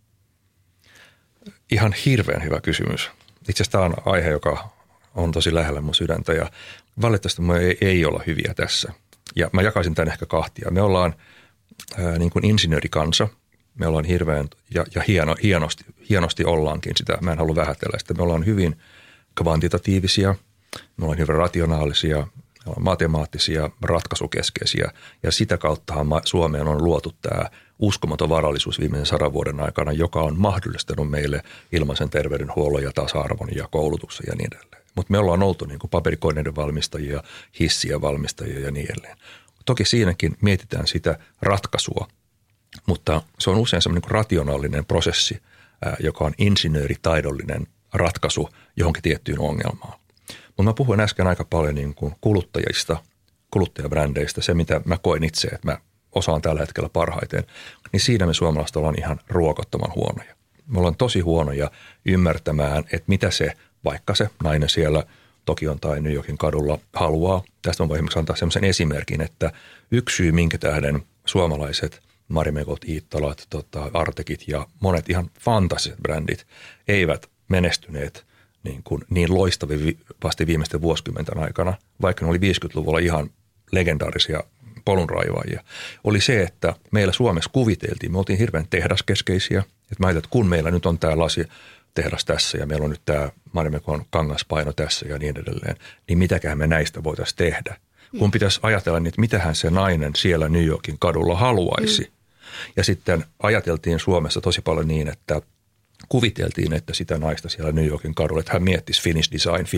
Ihan hirveän hyvä kysymys. Itse asiassa tämä on aihe, joka on tosi lähellä mun sydäntä ja valitettavasti me ei olla hyviä tässä. Ja mä jakaisin tämän ehkä kahtia. Me ollaan niin kuin insinöörikansa. Me ollaan hirveän ja hienosti ollaankin sitä. Mä en halua vähätellä sitä. Me ollaan hyvin kvantitatiivisia, me ollaan hyvin rationaalisia, me ollaan matemaattisia, ratkaisukeskeisiä ja sitä kauttahan Suomeen on luotu tämä uskomaton varallisuus viimeisen 100 vuoden aikana, joka on mahdollistanut meille ilmaisen terveydenhuollon ja tasa-arvon ja koulutuksen ja niin edelleen. Mutta me ollaan oltu niin kuin paperikoneiden valmistajia, hissien valmistajia ja niin edelleen. Toki siinäkin mietitään sitä ratkaisua, mutta se on usein semmoinen niin rationaalinen prosessi, joka on insinööritaidollinen ratkaisu johonkin tiettyyn ongelmaan. Mutta mä puhuin äsken aika paljon niin kuin kuluttajista, kuluttajabrändeistä, se mitä mä koin itse, että mä osaan tällä hetkellä parhaiten, niin siinä me suomalaiset ollaan ihan ruokottoman huonoja. Me ollaan tosi huonoja ymmärtämään, että mitä se, vaikka se nainen siellä Tokion tai New Yorkin kadulla haluaa. Tästä on voi esimerkiksi antaa sellaisen esimerkin, että yksi syy, minkä tähden suomalaiset Marimekot, Iittalat, Artekit ja monet ihan fantasiset brändit eivät menestyneet niin loistavasti viimeisten vuosikymmenten aikana, vaikka ne oli 50-luvulla ihan legendaarisia polunraivaajia, oli se, että meillä Suomessa kuviteltiin, me oltiin hirveän tehdaskeskeisiä, että mä ajattelin, että kun meillä nyt on tämä lasitehdas tässä ja meillä on nyt tämä Marimekon kangaspaino tässä ja niin edelleen, niin mitäkään me näistä voitaisiin tehdä. Kun pitäisi ajatella, niin, että mitähän se nainen siellä New Yorkin kadulla haluaisi. Ja sitten ajateltiin Suomessa tosi paljon niin, että kuviteltiin, että sitä naista siellä New Yorkin kadulla, että hän miettisi finish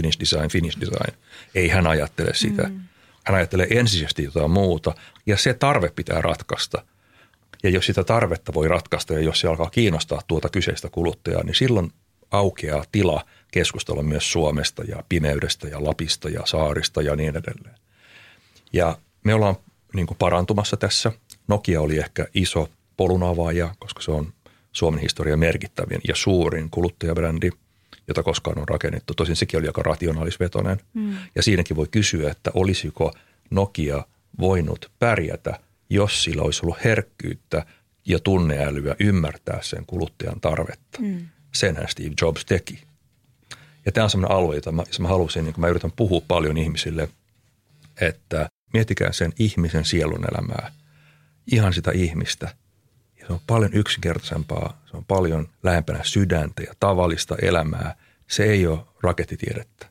design. Ei hän ajattele sitä. Hän ajattelee ensisijaisesti jotain muuta ja se tarve pitää ratkaista. Ja jos sitä tarvetta voi ratkaista ja jos se alkaa kiinnostaa tuota kyseistä kuluttajaa, niin silloin aukeaa tila keskustella myös Suomesta ja pimeydestä ja Lapista ja saarista ja niin edelleen. Ja me ollaan niin kuin parantumassa tässä. Nokia oli ehkä iso polunavaaja, koska se on Suomen historian merkittävin ja suurin kuluttajabrändi, jota koskaan on rakennettu. Tosin sekin oli aika rationaalisvetoinen. Ja siinäkin voi kysyä, että olisiko Nokia voinut pärjätä, jos sillä olisi ollut herkkyyttä ja tunneälyä ymmärtää sen kuluttajan tarvetta. Senhän Steve Jobs teki. Ja tämä on sellainen alue, jota mä halusin, niin kun mä yritän puhua paljon ihmisille, että miettikää sen ihmisen sielun elämää, ihan sitä ihmistä. Ja se on paljon yksinkertaisempaa, se on paljon lähempänä sydäntä ja tavallista elämää. Se ei ole rakettitiedettä.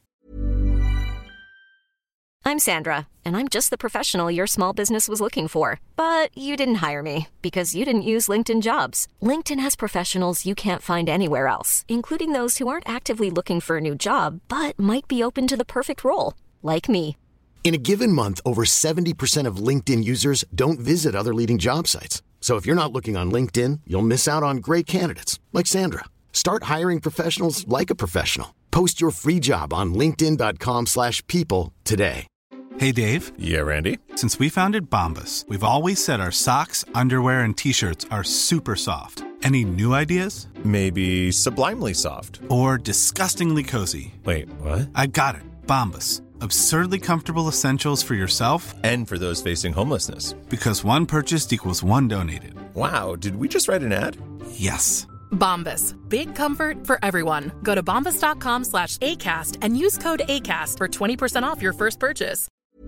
I'm Sandra, and I'm just the professional your small business was looking for. But you didn't hire me because you didn't use LinkedIn Jobs. LinkedIn has professionals you can't find anywhere else, including those who aren't actively looking for a new job, but might be open to the perfect role, like me. In a given month, over 70% of LinkedIn users don't visit other leading job sites. So if you're not looking on LinkedIn, you'll miss out on great candidates like Sandra. Start hiring professionals like a professional. Post your free job on linkedin.com/people today. Hey, Dave. Yeah, Randy. Since we founded Bombas, we've always said our socks, underwear, and T-shirts are super soft. Any new ideas? Maybe sublimely soft. Or disgustingly cozy. Wait, what? I got it. Bombas. Absurdly comfortable essentials for yourself And for those facing homelessness. because one purchased equals one donated. Wow, did we just write an ad? Yes. Bombas. Big comfort for everyone. Go to bombas.com/ACAST and use code ACAST for 20% off your first purchase.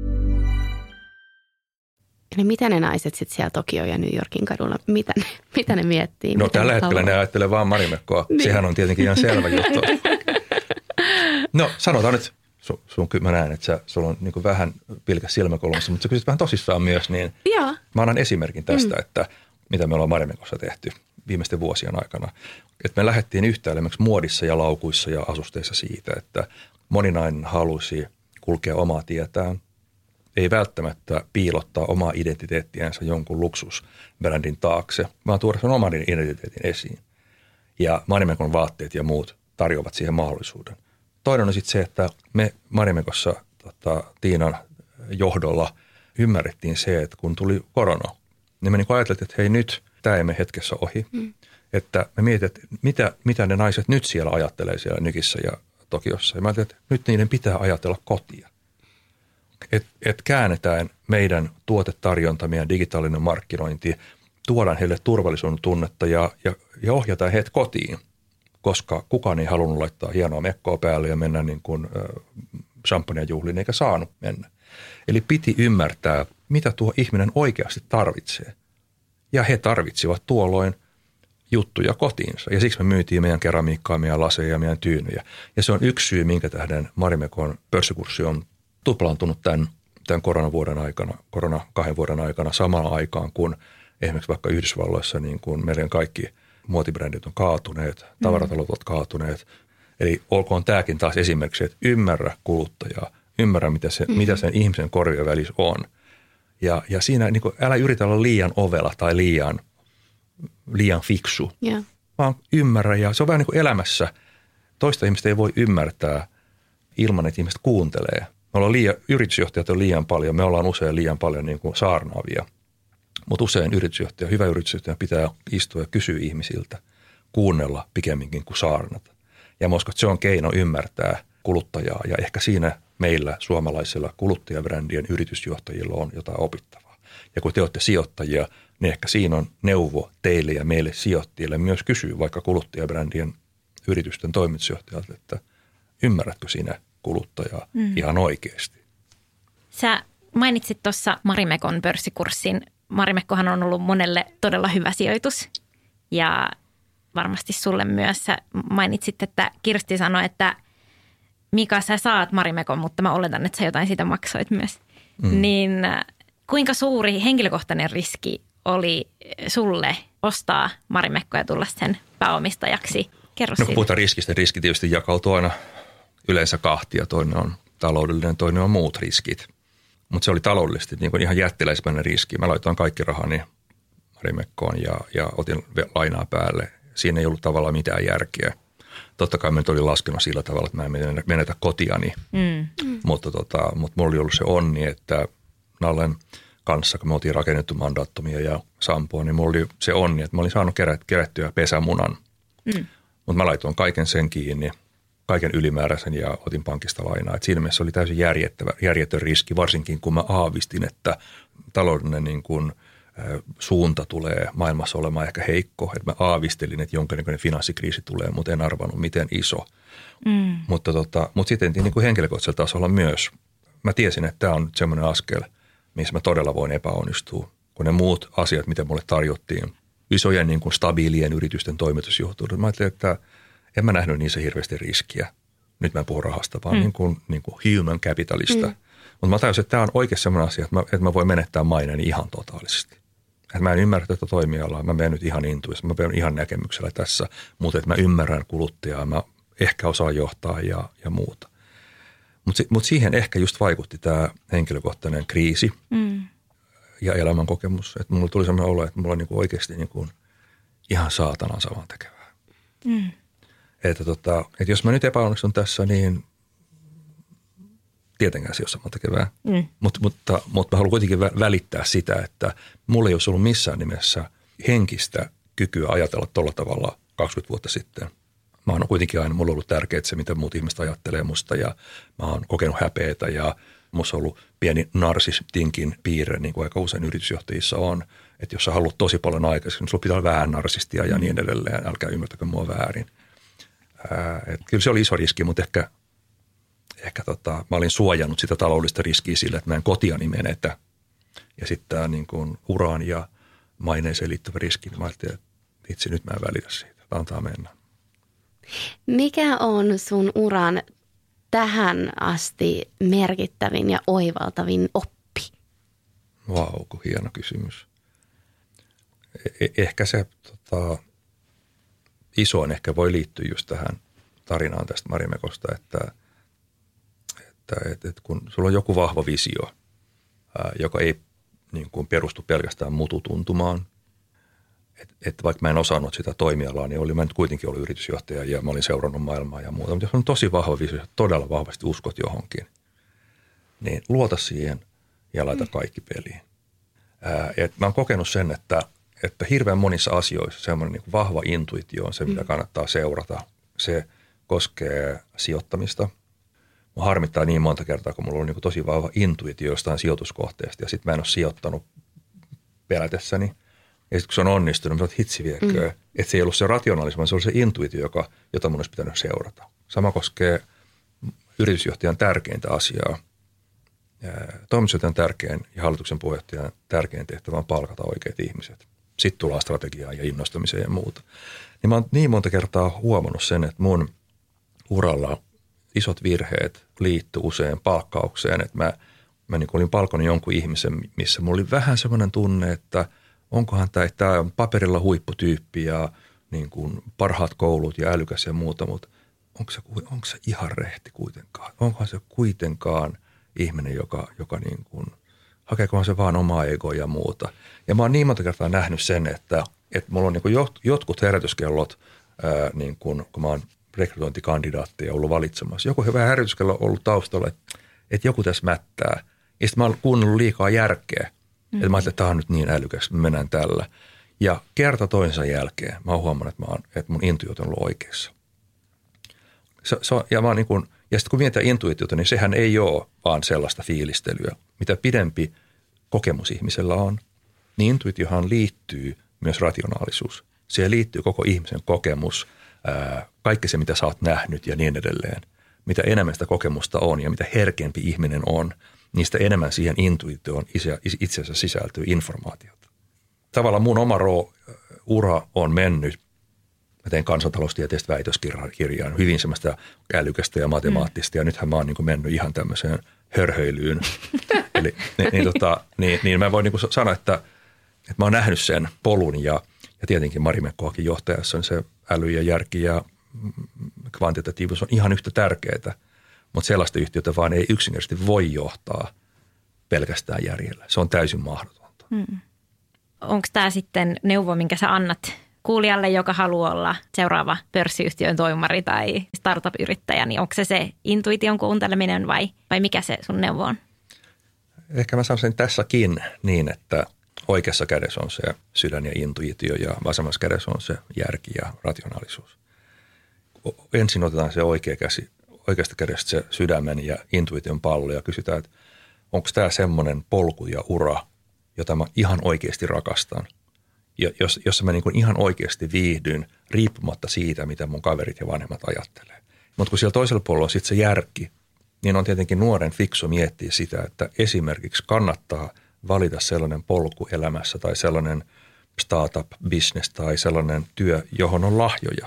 Eli mitä ne naiset sitten siellä Tokio ja New Yorkin kadulla, mitä ne miettii? No mitä tällä ne hetkellä haluaa? ne ajattelee vaan Marimekkoa. Niin. Sehän on tietenkin ihan selvä juttu. No sanotaan nyt, mä näen, että sulla on niin kuin vähän pilkäs silmäkulmassa, mutta sä kysyt vähän tosissaan myös, niin Joo. mä annan esimerkin tästä, että mitä me ollaan Marimekossa tehty viimeisten vuosien aikana. Että me lähdettiin yhtäilemmäksi muodissa ja laukuissa ja asusteissa siitä, että moni nainen halusi kulkea omaa tietään, ei välttämättä piilottaa omaa identiteettiänsä jonkun luksusbrändin taakse, vaan tuoda sen oman identiteetin esiin. Ja Marimekon vaatteet ja muut tarjoavat siihen mahdollisuuden. Toinen on sitten se, että me Marimekossa Tiinan johdolla ymmärrettiin se, että kun tuli korona, niin me niin ajateltiin, että hei nyt tämä ei mene hetkessä ohi. Että me mietin, että mitä ne naiset nyt siellä ajattelee siellä Nykissä ja Tokiossa. Ja mä ajattelin, että nyt niiden pitää ajatella kotia. Että käännetään meidän tuotetarjonta, meidän digitaalinen markkinointi, tuodaan heille turvallisuuden tunnetta ja ohjataan heidät kotiin, koska kukaan ei halunnut laittaa hienoa mekkoa päälle ja mennä niin kuin champagnejuhliin eikä saanut mennä. Eli piti ymmärtää, mitä tuo ihminen oikeasti tarvitsee. Ja he tarvitsivat tuolloin juttuja kotiinsa. Ja siksi me myytiin meidän keramiikkaa, meidän laseja ja meidän tyynyjä. Ja se on yksi syy, minkä tähden Marimekon pörssikurssi on tuplaantunut tämän korona 2 vuoden aikana samaan aikaan, kun esimerkiksi vaikka Yhdysvalloissa niin kuin meidän kaikki muotibrändit on kaatuneet, tavaratalot ovat kaatuneet. Eli olkoon tämäkin taas esimerkiksi, että ymmärrä kuluttajaa, ymmärrä mitä sen ihmisen korvien välissä on. Ja siinä niin kuin, älä yritä olla liian ovela tai liian fiksu, vaan ymmärrä. Ja se on vähän niin kuin elämässä. Toista ihmistä ei voi ymmärtää ilman, että ihmiset kuuntelee. Me ollaan yritysjohtajat on liian paljon, me ollaan usein liian paljon niin kuin saarnaavia. Mutta usein hyvä yritysjohtaja pitää istua ja kysyä ihmisiltä, kuunnella pikemminkin kuin saarnata. Ja mä uskon, että se on keino ymmärtää kuluttajaa ja ehkä siinä meillä suomalaisilla kuluttajabrändien yritysjohtajilla on jotain opittavaa. Ja kun te olette sijoittajia, niin ehkä siinä on neuvo teille ja meille sijoittajille myös kysyä vaikka kuluttajabrändien yritysten toimitusjohtajalta, että ymmärrätkö sinä kuluttajaa ihan oikeasti? Sä mainitsit tuossa Marimekon pörssikurssin. Marimekkohan on ollut monelle todella hyvä sijoitus ja varmasti sulle myös. Sä mainitsit, että Kirsti sanoi, että Mika, sä saat Marimekon, mutta mä oletan, että sä jotain siitä maksoit myös. Niin kuinka suuri henkilökohtainen riski oli sulle ostaa Marimekko ja tulla sen pääomistajaksi? Kerro siitä. Kun puhutaan riskistä, riski tietysti jakautuu aina yleensä kahtia. Toinen on taloudellinen, toinen on muut riskit. Mutta se oli taloudellisesti niin kuin ihan jättiläismäinen riski. Mä laitoin kaikki rahani Marimekkoon ja otin lainaa päälle. Siinä ei ollut tavallaan mitään järkeä. Totta kai mä nyt olin laskenut sillä tavalla, että mä en menetä kotiani. Mutta mulla oli ollut se onni, että Nallen kanssa, kun me oltiin rakennettu Mandaattomia ja Sampoa, niin mulla oli se onni, että mä olin saanut kerättyä pesämunan. Mutta mä laitoin kaiken sen kiinni, kaiken ylimääräisen ja otin pankista lainaa. Et siinä mielessä oli täysin järjetön riski, varsinkin kun mä aavistin, että taloudellinen niin kun, suunta tulee maailmassa olemaan ehkä heikko. Että mä aavistelin, että jonkinlainen finanssikriisi tulee, mutta en arvannut, miten iso. Mutta sitten niin kuin henkilökohtaisella tasolla myös. Mä tiesin, että tämä on semmoinen askel, missä mä todella voin epäonnistua. Kun ne muut asiat, mitä mulle tarjottiin, isojen niin kuin stabiilien yritysten toimitusjohtuudet, mä ajattelin, että en mä nähnyt niissä hirveästi riskiä. Nyt mä en puhu rahasta, vaan niin kuin human capitalista. Mutta mä tajusin, että tämä on oikein semmoinen asia, että mä voin menettää maineeni ihan totaalisesti. Että mä en ymmärrä tätä toimialaa, mä menen nyt ihan intuissa, mä menen ihan näkemyksellä tässä, mutta että mä ymmärrän kuluttajaa, mä ehkä osaan johtaa ja muuta. Mutta siihen ehkä just vaikutti tämä henkilökohtainen kriisi ja elämänkokemus. Että mulla tuli sellainen olo, että mulla on niinku oikeasti niinku ihan saatanan samantekevää. Että jos mä nyt epäonnistun tässä, niin tietenkään se ei ole samantekevää. Mutta mä haluan kuitenkin välittää sitä, että mulla ei olisi ollut missään nimessä henkistä kykyä ajatella tuolla tavalla 20 vuotta sitten. Mä oon kuitenkin aina, mulla on ollut tärkeää se, mitä muut ihmiset ajattelee musta ja mä oon kokenut häpeätä ja musta on ollut pieni narsistinkin piirre, niin kuin aika usein yritysjohtajissa on. Että jos sä haluat tosi paljon aikaisemmin, niin sulla pitää olla vähän narsistia ja niin edelleen. Älkää ymmärtäkö mua väärin. Kyllä se oli iso riski, mutta ehkä mä olin suojannut sitä taloudellista riskiä sillä, että mä en kotiani menetä. Ja sitten tämä niin kuin uraan ja maineeseen liittyvä riski, niin mä ajattelin, että itse nyt mä en välitä siitä. Antaa mennä. Mikä on sun uran tähän asti merkittävin ja oivaltavin oppi? Vau, kun hieno kysymys. Ehkä se isoin ehkä voi liittyä just tähän tarinaan tästä Marimekosta, että kun sulla on joku vahva visio, joka ei niin kuin perustu pelkästään mututuntumaan, että vaikka mä en osannut sitä toimialaa, niin mä nyt kuitenkin ollut yritysjohtaja ja mä olin seurannut maailmaa ja muuta. Mutta jos on tosi vahva visio, todella vahvasti uskot johonkin, niin luota siihen ja laita kaikki peliin. Mä oon kokenut sen, että että hirveän monissa asioissa semmoinen niin vahva intuitio on se, mitä kannattaa seurata. Se koskee sijoittamista. Mä harmittaa niin monta kertaa, kun mulla on niin tosi vahva intuitio jostain sijoituskohteesta ja sitten mä en ole sijoittanut pelätessäni. Ja sitten kun se on onnistunut, mä oon hitsi vieköön. Että se ei ollut se rationaalismi, vaan se oli se intuitio, jota mun olisi pitänyt seurata. Sama koskee yritysjohtajan tärkeintä asiaa. Toimitusjohtajan tärkein ja hallituksen puheenjohtajan tärkein tehtävä on palkata oikeat ihmiset. Sitten tullaan strategiaan ja innostamiseen ja muuta. Niin mä oon niin monta kertaa huomannut sen, että mun uralla isot virheet liittyy usein palkkaukseen. Että mä niin olin palkannut jonkun ihmisen, missä mulla oli vähän semmoinen tunne, että onkohan tämä on paperilla huipputyyppi ja niin kuin parhaat koulut ja älykäs ja muuta, mutta onko se ihan rehti kuitenkaan? Onkohan se kuitenkaan ihminen, joka niin kuin, hakeekohan se vaan omaa egoa ja muuta. Ja mä oon niin monta kertaa nähnyt sen, että mulla on niin kuin jotkut herätyskellot, niin kun mä oon rekrytointikandidaatteja ollut valitsemassa. Joku hyvä herätyskello on ollut taustalla, että joku tässä mättää. Ja sitten mä oon kuunnellut liikaa järkeä. Että mä ajattelin, että tämä on nyt niin älykäs, mennään tällä. Ja kerta toisensa jälkeen mä oon huomannut, että mun intuitiot on ollut oikeassa. Ja sitten kun mietitään intuitiota, niin sehän ei ole vaan sellaista fiilistelyä. Mitä pidempi kokemus ihmisellä on, niin intuitiohan liittyy myös rationaalisuus. Siihen liittyy koko ihmisen kokemus, kaikki se, mitä sä oot nähnyt ja niin edelleen. Mitä enemmän sitä kokemusta on ja mitä herkempi ihminen on, niistä enemmän siihen intuitioon itse asiassa sisältyy informaatiota. Tavallaan mun oma ura on mennyt. Mä tein kansantaloustieteestä väitöskirjaan, hyvin semmoista älykästä ja matemaattista, ja nythän mä oon niin kuin mennyt ihan tämmöiseen hörhöilyyn. Eli niin mä voin niin kuin sanoa, että mä oon nähnyt sen polun, ja tietenkin Marimekkoakin johtajassa on se äly ja järki ja kvantitatiivisuus on ihan yhtä tärkeää, mutta sellaista yhtiötä vaan ei yksinkertaisesti voi johtaa pelkästään järjellä. Se on täysin mahdotonta. Onko tämä sitten neuvo, minkä sä annat kuulijalle, joka haluaa olla seuraava pörssiyhtiön toimari tai startup-yrittäjä, niin onko se intuition kuunteleminen vai mikä se sun neuvo on? Ehkä mä sanoisin tässäkin niin, että oikeassa kädessä on se sydän ja intuitio ja vasemmassa kädessä on se järki ja rationaalisuus. Ensin otetaan se oikea käsi, oikeasta kädestä se sydämen ja intuition pallo ja kysytään, että onko tämä semmoinen polku ja ura, jota mä ihan oikeasti rakastan. Ja jos mä niin kuin ihan oikeasti viihdyn riippumatta siitä, mitä mun kaverit ja vanhemmat ajattelee. Mutta kun siellä toisella puolella on sitten se järki, niin on tietenkin nuoren fiksu miettiä sitä, että esimerkiksi kannattaa valita sellainen polku elämässä tai sellainen startup-business tai sellainen työ, johon on lahjoja.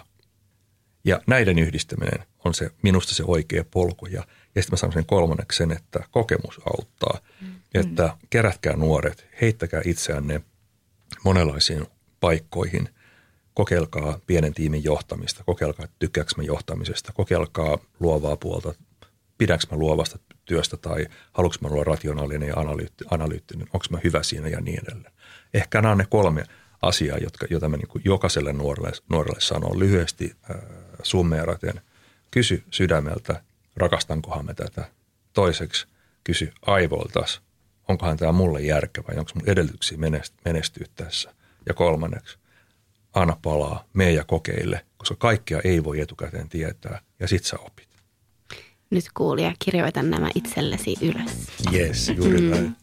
Ja näiden yhdistäminen on se minusta se oikea polku. Ja sitten mä sanon sen kolmanneksi sen, että kokemus auttaa. Että kerätkää nuoret, heittäkää itseänne monenlaisiin paikkoihin. Kokeilkaa pienen tiimin johtamista, kokeilkaa tykkääkö mä johtamisesta, kokeilkaa luovaa puolta, pidänkö mä luovasta työstä tai haluanko mä olla rationaalinen ja analyyttinen, onko mä hyvä siinä ja niin edelleen. Ehkä nämä on ne 3 asiaa, joita mä niin kuin jokaiselle nuorelle sanon lyhyesti summeeraten. Kysy sydämeltä, rakastankohan mä tätä. Toiseksi kysy aivoiltas, onkohan tämä mulle järkevä ja onko mun edellytyksiä menestyä tässä. Ja kolmanneksi, anna palaa, mene ja kokeile, koska kaikkea ei voi etukäteen tietää ja sit sä opit. Nyt kuulija, kirjoita nämä itsellesi ylös. Yes, juuri näin.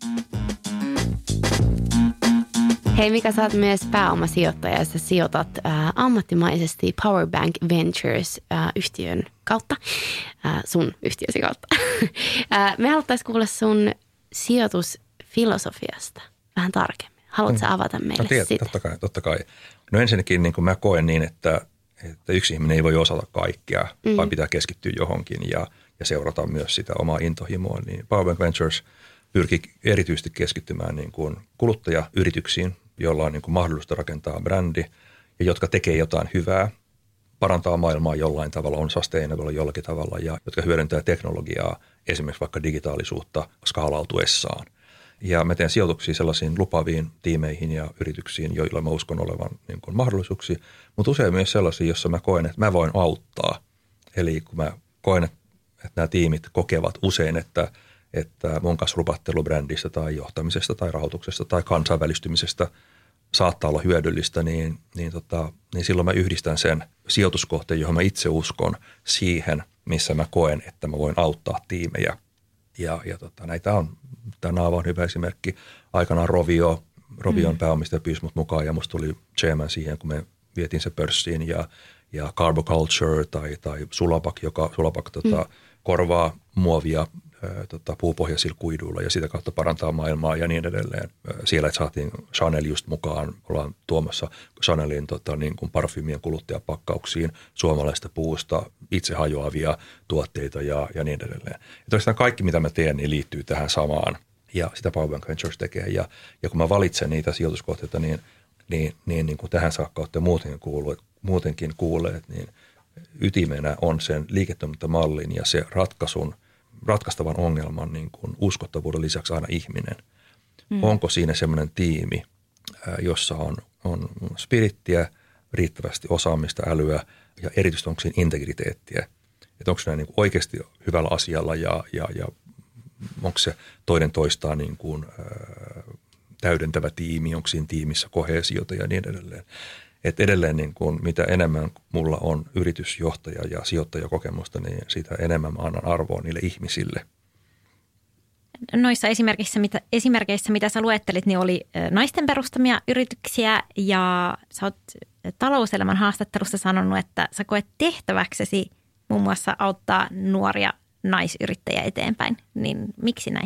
Hei Mika, sä oot myös pääomasijoittaja ja sä sijoitat ammattimaisesti Powerbank Ventures-yhtiön kautta, sun yhtiösi kautta. Me haluttaisiin kuulla sun sijoitusfilosofiasta vähän tarkemmin. Haluatko sä avata meille sitä? Totta kai. No ensinnäkin niin kuin mä koen niin, että yksi ihminen ei voi osata kaikkea, vaan pitää keskittyä johonkin ja seurata myös sitä omaa intohimoa. Niin Powerbank Ventures pyrkii erityisesti keskittymään niin kuin kuluttajayrityksiin, joilla on niin kuin mahdollista rakentaa brändi ja jotka tekee jotain hyvää, parantaa maailmaa jollain tavalla, on sustainable jollakin tavalla ja jotka hyödyntää teknologiaa, esimerkiksi vaikka digitaalisuutta skaalautuessaan. Ja mä teen sijoituksia sellaisiin lupaaviin tiimeihin ja yrityksiin, joilla mä uskon olevan niin kuin mahdollisuuksia, mutta usein myös sellaisia, joissa mä koen, että mä voin auttaa. Eli kun mä koen, että nämä tiimit kokevat usein, että mun kanssa rupattelu brändistä tai johtamisesta tai rahoituksesta tai kansainvälistymisestä saattaa olla hyödyllistä, niin silloin mä yhdistän sen sijoituskohteen, johon mä itse uskon, siihen, missä mä koen, että mä voin auttaa tiimejä. Ja näitä on, tämä on hyvä esimerkki. Aikanaan Rovion pääomistaja pyysi mut mukaan ja musta tuli chairman siihen, kun me vietiin se pörssiin ja Carboculture tai Sulapak, korvaa muovia puupohjaisilla kuiduilla ja sitä kautta parantaa maailmaa ja niin edelleen. Siellä saatiin Chanel just mukaan, ollaan tuomassa Chanelin niin kuin parfymien kuluttajapakkauksiin suomalaista puusta itse hajoavia tuotteita ja niin edelleen. Ja kaikki, mitä mä teen, niin liittyy tähän samaan ja sitä Powerbank Ventures tekee. Ja kun mä valitsen niitä sijoituskohteita, niin kuin tähän saakka olette muutenkin kuulleet, niin ytimenä on sen liiketoimintamallin ja se ratkaistavan ongelman niin kuin uskottavuuden lisäksi aina ihminen. Onko siinä semmoinen tiimi, jossa on spirittiä, riittävästi osaamista, älyä ja erityisesti onko siinä integriteettiä. Että onko siinä niin kuin oikeasti hyvällä asialla ja onko se toinen toistaan niin kuin, täydentävä tiimi, onko siinä tiimissä koheesiota ja niin edelleen. Että edelleen niin kuin, mitä enemmän mulla on yritysjohtaja ja sijoittajakokemusta, niin sitä enemmän mä annan arvoa niille ihmisille. Noissa esimerkkeissä, mitä sä luettelit, niin oli naisten perustamia yrityksiä ja sä oot Talouselämän haastattelussa sanonut, että sä koet tehtäväksesi muun muassa auttaa nuoria naisyrittäjiä eteenpäin. Niin miksi näin?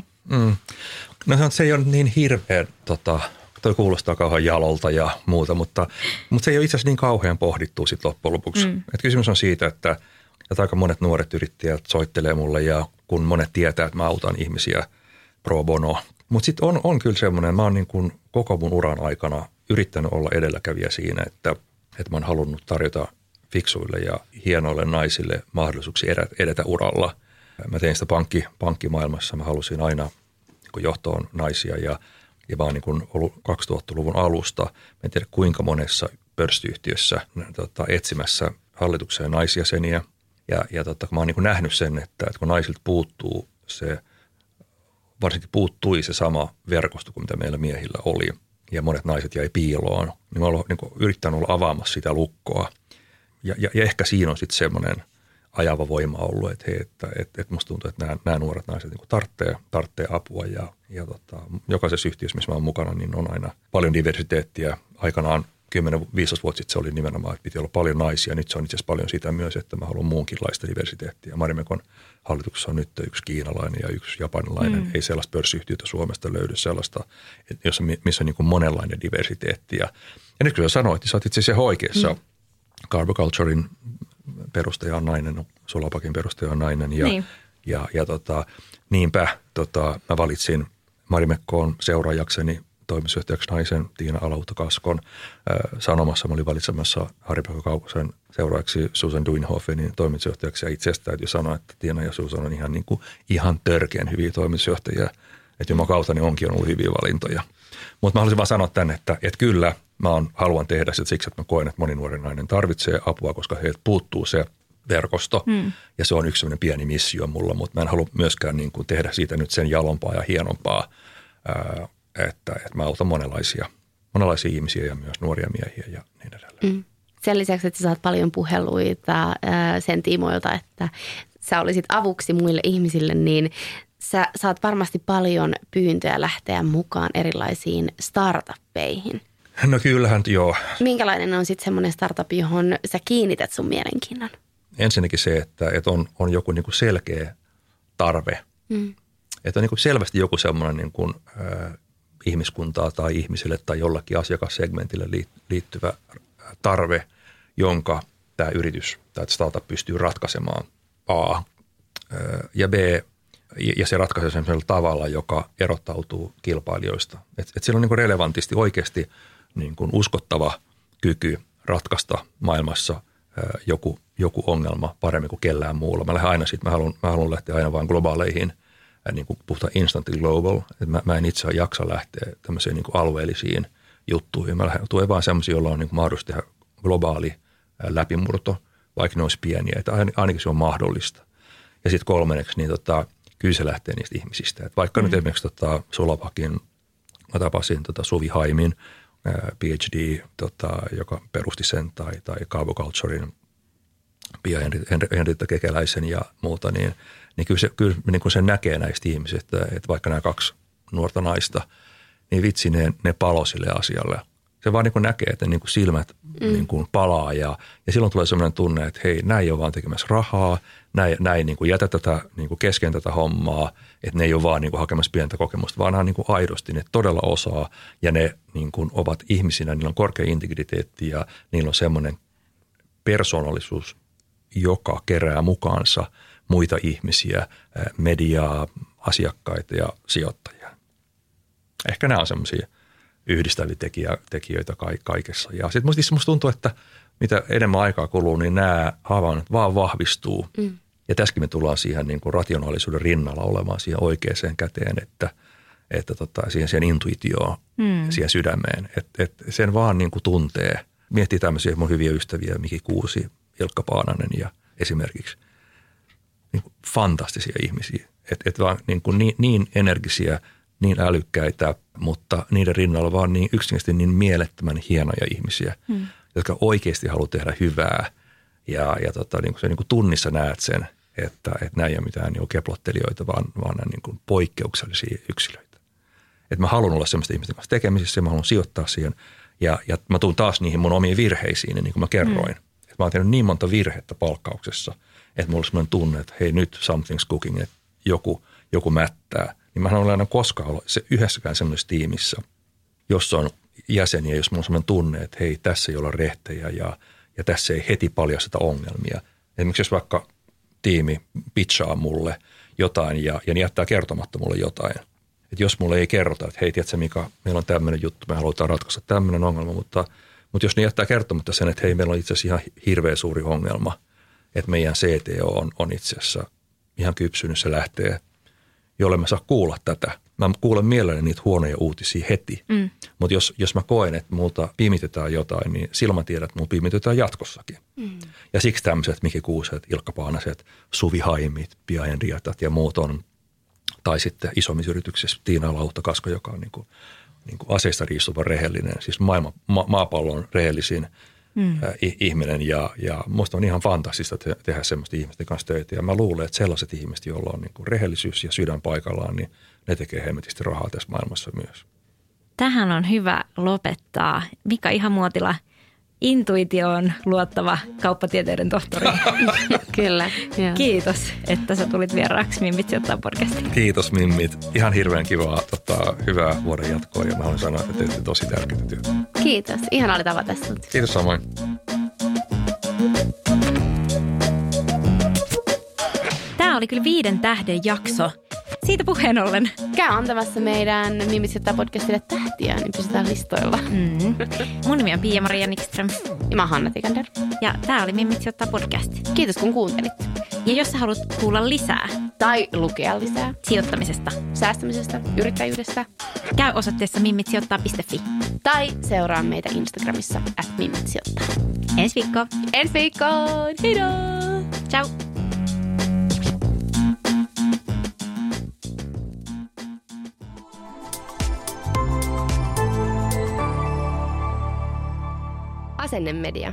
No se ei ole niin hirveän, toi kuulostaa kauhean jalolta ja muuta, mutta se ei ole itse asiassa niin kauhean pohdittua sitten loppujen lopuksi. Et kysymys on siitä, että aika monet nuoret yrittäjät soittelee mulle ja kun monet tietää, että mä autan ihmisiä pro bono. Mutta sitten on kyllä semmoinen, mä oon niin kuin koko mun uran aikana yrittänyt olla edelläkävijä siinä, että mä oon halunnut tarjota fiksuille ja hienoille naisille mahdollisuuksia edetä uralla. Mä tein sitä pankkimaailmassa, mä halusin aina niin johtoon naisia ja mä oon niin kuin ollut 2000-luvun alusta, mä en tiedä kuinka monessa pörssiyhtiössä etsimässä hallitukseen naisjäseniä. Ja mä oon niin kuin nähnyt sen, että kun naisilta puuttuu varsinkin puuttui se sama verkosto kuin mitä meillä miehillä oli. Ja monet naiset jäi piiloon. Niin mä oon niin kuin yrittänyt olla avaamassa sitä lukkoa. Ja ehkä siinä on sitten semmoinen ajava voima ollut, että hei, että musta tuntuu, että nämä nuoret naiset niin tarvitsee apua. Ja jokaisessa yhtiössä, missä mä oon mukana, niin on aina paljon diversiteettiä. Aikanaan 10-15 vuotta sitten se oli nimenomaan, että piti olla paljon naisia. Nyt se on itse asiassa paljon sitä myös, että mä haluan muunkinlaista diversiteettiä. Marimekon hallituksessa on nyt yksi kiinalainen ja yksi japanilainen. Ei sellaista pörssiyhtiötä Suomesta löydy sellaista, missä on niin kuin monenlainen diversiteetti. Ja nyt kun sä sanoit, niin sä oot itse asiassa oikeassa. Carboculturein perustaja on nainen, Sulapakin perustaja on nainen. Niinpä mä valitsin Marimekkoon seuraajakseni toimitusjohtajaksi naisen Tiina Alauta-Kaskon. Sanomassa mä olin valitsemassa Harri-Pekka Kaukosen seuraajaksi Susan Duinhofenin toimitusjohtajaksi. Ja itse asiassa täytyy sanoa, että Tiina ja Susan on ihan törkeän hyviä toimitusjohtajia. Että jumakautani onkin ollut hyviä valintoja. Mutta mä haluaisin vaan sanoa tänne, että kyllä mä haluan tehdä sitä siksi, että mä koen, että moni nuori nainen tarvitsee apua, koska heiltä puuttuu se verkosto. Ja se on yksi sellainen pieni missio mulla, mutta mä en halua myöskään niin kuin tehdä siitä nyt sen jalompaa ja hienompaa, että mä autan monenlaisia ihmisiä ja myös nuoria miehiä ja niin edelleen. Sen lisäksi, että sä saat paljon puheluita sen tiimoilta, että sä olisit avuksi muille ihmisille, niin sä saat varmasti paljon pyyntöjä lähteä mukaan erilaisiin startuppeihin. No kyllähän, joo. Minkälainen on sitten semmoinen startup, johon sä kiinnität sun mielenkiinnon? Ensinnäkin se, että on joku niin kuin selkeä tarve. Että on niin kuin selvästi joku semmoinen niin kuin, ihmiskuntaa tai ihmisille tai jollakin asiakassegmentille liittyvä tarve, jonka tämä yritys tai startup pystyy ratkaisemaan A ja B. Ja se ratkaisee sellaisella tavalla, joka erottautuu kilpailijoista. Et sillä on niin kuin relevantisti oikeasti niin kuin uskottava kyky ratkaista maailmassa joku ongelma paremmin kuin kellään muulla. Mä lähden aina siitä, mä haluan lähteä aina vain globaaleihin, niin kuin puhutaan instantly global. Et mä en itse jaksa lähteä tämmöisiin niin kuin alueellisiin juttuihin. Mä tuen vaan semmoisia, joilla on niin kuin mahdollisuus tehdä globaali läpimurto, vaikka ne olisi pieniä. Että ainakin se on mahdollista. Ja sitten kolmanneksi, niin kyllä se lähtee niistä ihmisistä. Et vaikka nyt esimerkiksi Sulapakin, mä tapasin Suvi Haimin, PhD, joka perusti sen, tai Carbo Culturein Pia Henrietta Kekäläisen ja muuta, niin kyllä niin kuin se näkee näistä ihmisistä, että vaikka nämä 2 nuorta naista, niin vitsi ne palo sille asialle. Se vaan niin kuin näkee, että niin kuin silmät niin kuin palaa ja silloin tulee sellainen tunne, että hei, näin ei ole vaan tekemässä rahaa, näin niin kuin jätä tätä niin kuin kesken tätä hommaa, että ne ei ole vaan niin kuin hakemassa pientä kokemusta, vaan niin kuin aidosti ne todella osaa ja ne niin kuin ovat ihmisinä, niillä on korkea integriteetti ja niillä on semmoinen persoonallisuus, joka kerää mukaansa muita ihmisiä, mediaa, asiakkaita ja sijoittajia. Ehkä nämä on semmoisia yhdistäviä tekijöitä kaikessa. Ja sitten musta tuntuu, että mitä enemmän aikaa kuluu, niin nämä havainnot vaan vahvistuu. Ja tässäkin me tullaan siihen niin kuin rationaalisuuden rinnalla olemaan siihen oikeaan käteen, että siihen intuitioon, siihen sydämeen. Että sen vaan niin kuin tuntee. Miettii tämmöisiä mun hyviä ystäviä, Miki Kuusi, Ilkka Paananen ja esimerkiksi niin kuin fantastisia ihmisiä. Että vaan niin energisiä, niin älykkäitä, mutta niiden rinnalla vaan niin yksinkertaisesti niin mielettömän hienoja ihmisiä, jotka oikeasti haluaa tehdä hyvää. Ja niin kuin se niin kuin tunnissa näet sen, että nämä ei ole mitään niin kuin keplottelijoita, vaan nämä niin kuin poikkeuksellisia yksilöitä. Että mä haluan olla semmoista ihmisten kanssa tekemisissä ja mä haluan sijoittaa siihen. Ja mä tuun taas niihin mun omiin virheisiin, niin kuin mä kerroin. Että mä oon tehnyt niin monta virhettä palkkauksessa, että mulla on semmoinen tunne, että hei nyt something's cooking, että joku mättää. Niin mä en ole aina koskaan ollut se yhdessäkään semmoisessa tiimissä, jossa on jäseniä, jos mulla on semmoinen tunne, että hei tässä ei olla rehtejä ja tässä ei heti paljasteta ongelmia. Esimerkiksi jos vaikka tiimi pitchaa mulle jotain ja jättää kertomatta mulle jotain. Että jos mulle ei kerrota, että hei tiedätkö Mika, meillä on tämmöinen juttu, me halutaan ratkaista tämmöinen ongelma, mutta jos ne jättää kertomatta sen, että hei meillä on itse asiassa ihan hirveä suuri ongelma, että meidän CTO on itse asiassa ihan kypsynyt, se lähtee, jolle mä saa kuulla tätä. Mä kuulen mielelläni niitä huonoja uutisia heti, mutta jos mä koen, että multa pimitetään jotain, niin silloin mä tiedän, että multa pimitetään jatkossakin. Ja siksi tämmöiset Miki Kuuset, Ilkka Paanaset, Suvi Haimit, Pia Henrietat ja muut on, tai isommissa yrityksissä Tiina Lauttakasko, joka on niin kuin aseista riistuva rehellinen, siis maapallon rehellisin ihminen ja musta on ihan fantastista tehdä semmoista ihmisten kanssa töitä ja mä luulen, että sellaiset ihmiset, joilla on niin kuin rehellisyys ja sydän paikallaan, niin ne tekee hemmetisti rahaa tässä maailmassa myös. Tähän on hyvä lopettaa. Mika Ihamuotila, intuitioon luottava kauppatieteiden tohtori. Kyllä. Joo. Kiitos, että sä tulit vieraaksi Mimmit sijoittaa podcastiin. Kiitos Mimmit. Ihan hirveän kivaa, hyvää vuoden jatkoa ja mä haluan sanoa, että teette tosi tärkeää työtä. Kiitos. Ihan oli tavata sinut. Kiitos samoin. Tämä oli kyllä 5 tähden jakso. Siitä puheen ollen. Käy antamassa meidän Mimmit sijoittaa podcastille tähtiä, niin pysytään listoilla. Mun nimi on Pia-Maria Nikström. Ja mä oon Hanna Tikander. Ja tää oli Mimmit sijoittaa podcast. Kiitos kun kuuntelit. Ja jos sä haluat kuulla lisää tai lukea lisää sijoittamisesta, säästämisestä, yrittäjyydestä, käy osoitteessa mimmitsijoittaa.fi. Tai seuraa meitä Instagramissa @mimmitsijoittaa. Ensi viikkoon. Ensi viikkoon. Heidoo. Ciao. Asennemedia.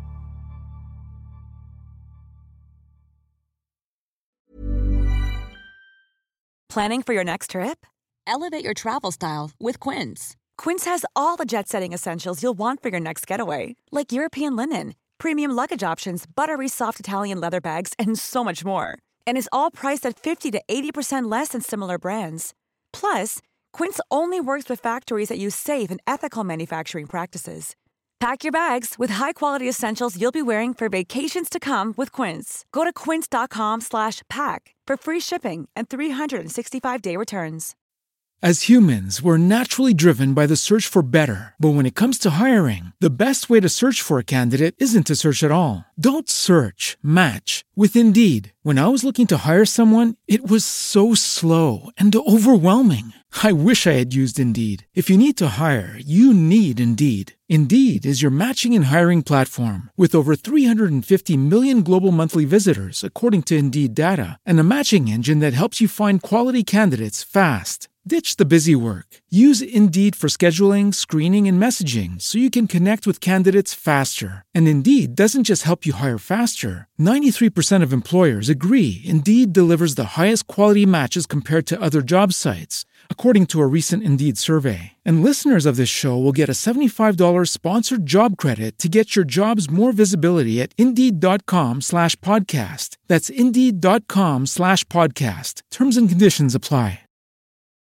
Planning for your next trip? Elevate your travel style with Quince. Quince has all the jet-setting essentials you'll want for your next getaway, like European linen, premium luggage options, buttery soft Italian leather bags, and so much more. And is all priced at 50 to 80% less than similar brands. Plus, Quince only works with factories that use safe and ethical manufacturing practices. Pack your bags with high-quality essentials you'll be wearing for vacations to come with Quince. Go to quince.com/pack for free shipping and 365-day returns. As humans, we're naturally driven by the search for better. But when it comes to hiring, the best way to search for a candidate isn't to search at all. Don't search, match with Indeed. When I was looking to hire someone, it was so slow and overwhelming. I wish I had used Indeed. If you need to hire, you need Indeed. Indeed is your matching and hiring platform with over 350 million global monthly visitors, according to Indeed data, and a matching engine that helps you find quality candidates fast. Ditch the busy work. Use Indeed for scheduling, screening, and messaging so you can connect with candidates faster. And Indeed doesn't just help you hire faster. 93% of employers agree Indeed delivers the highest quality matches compared to other job sites, according to a recent Indeed survey. And listeners of this show will get a $75 sponsored job credit to get your jobs more visibility at Indeed.com/podcast. That's Indeed.com/podcast. Terms and conditions apply.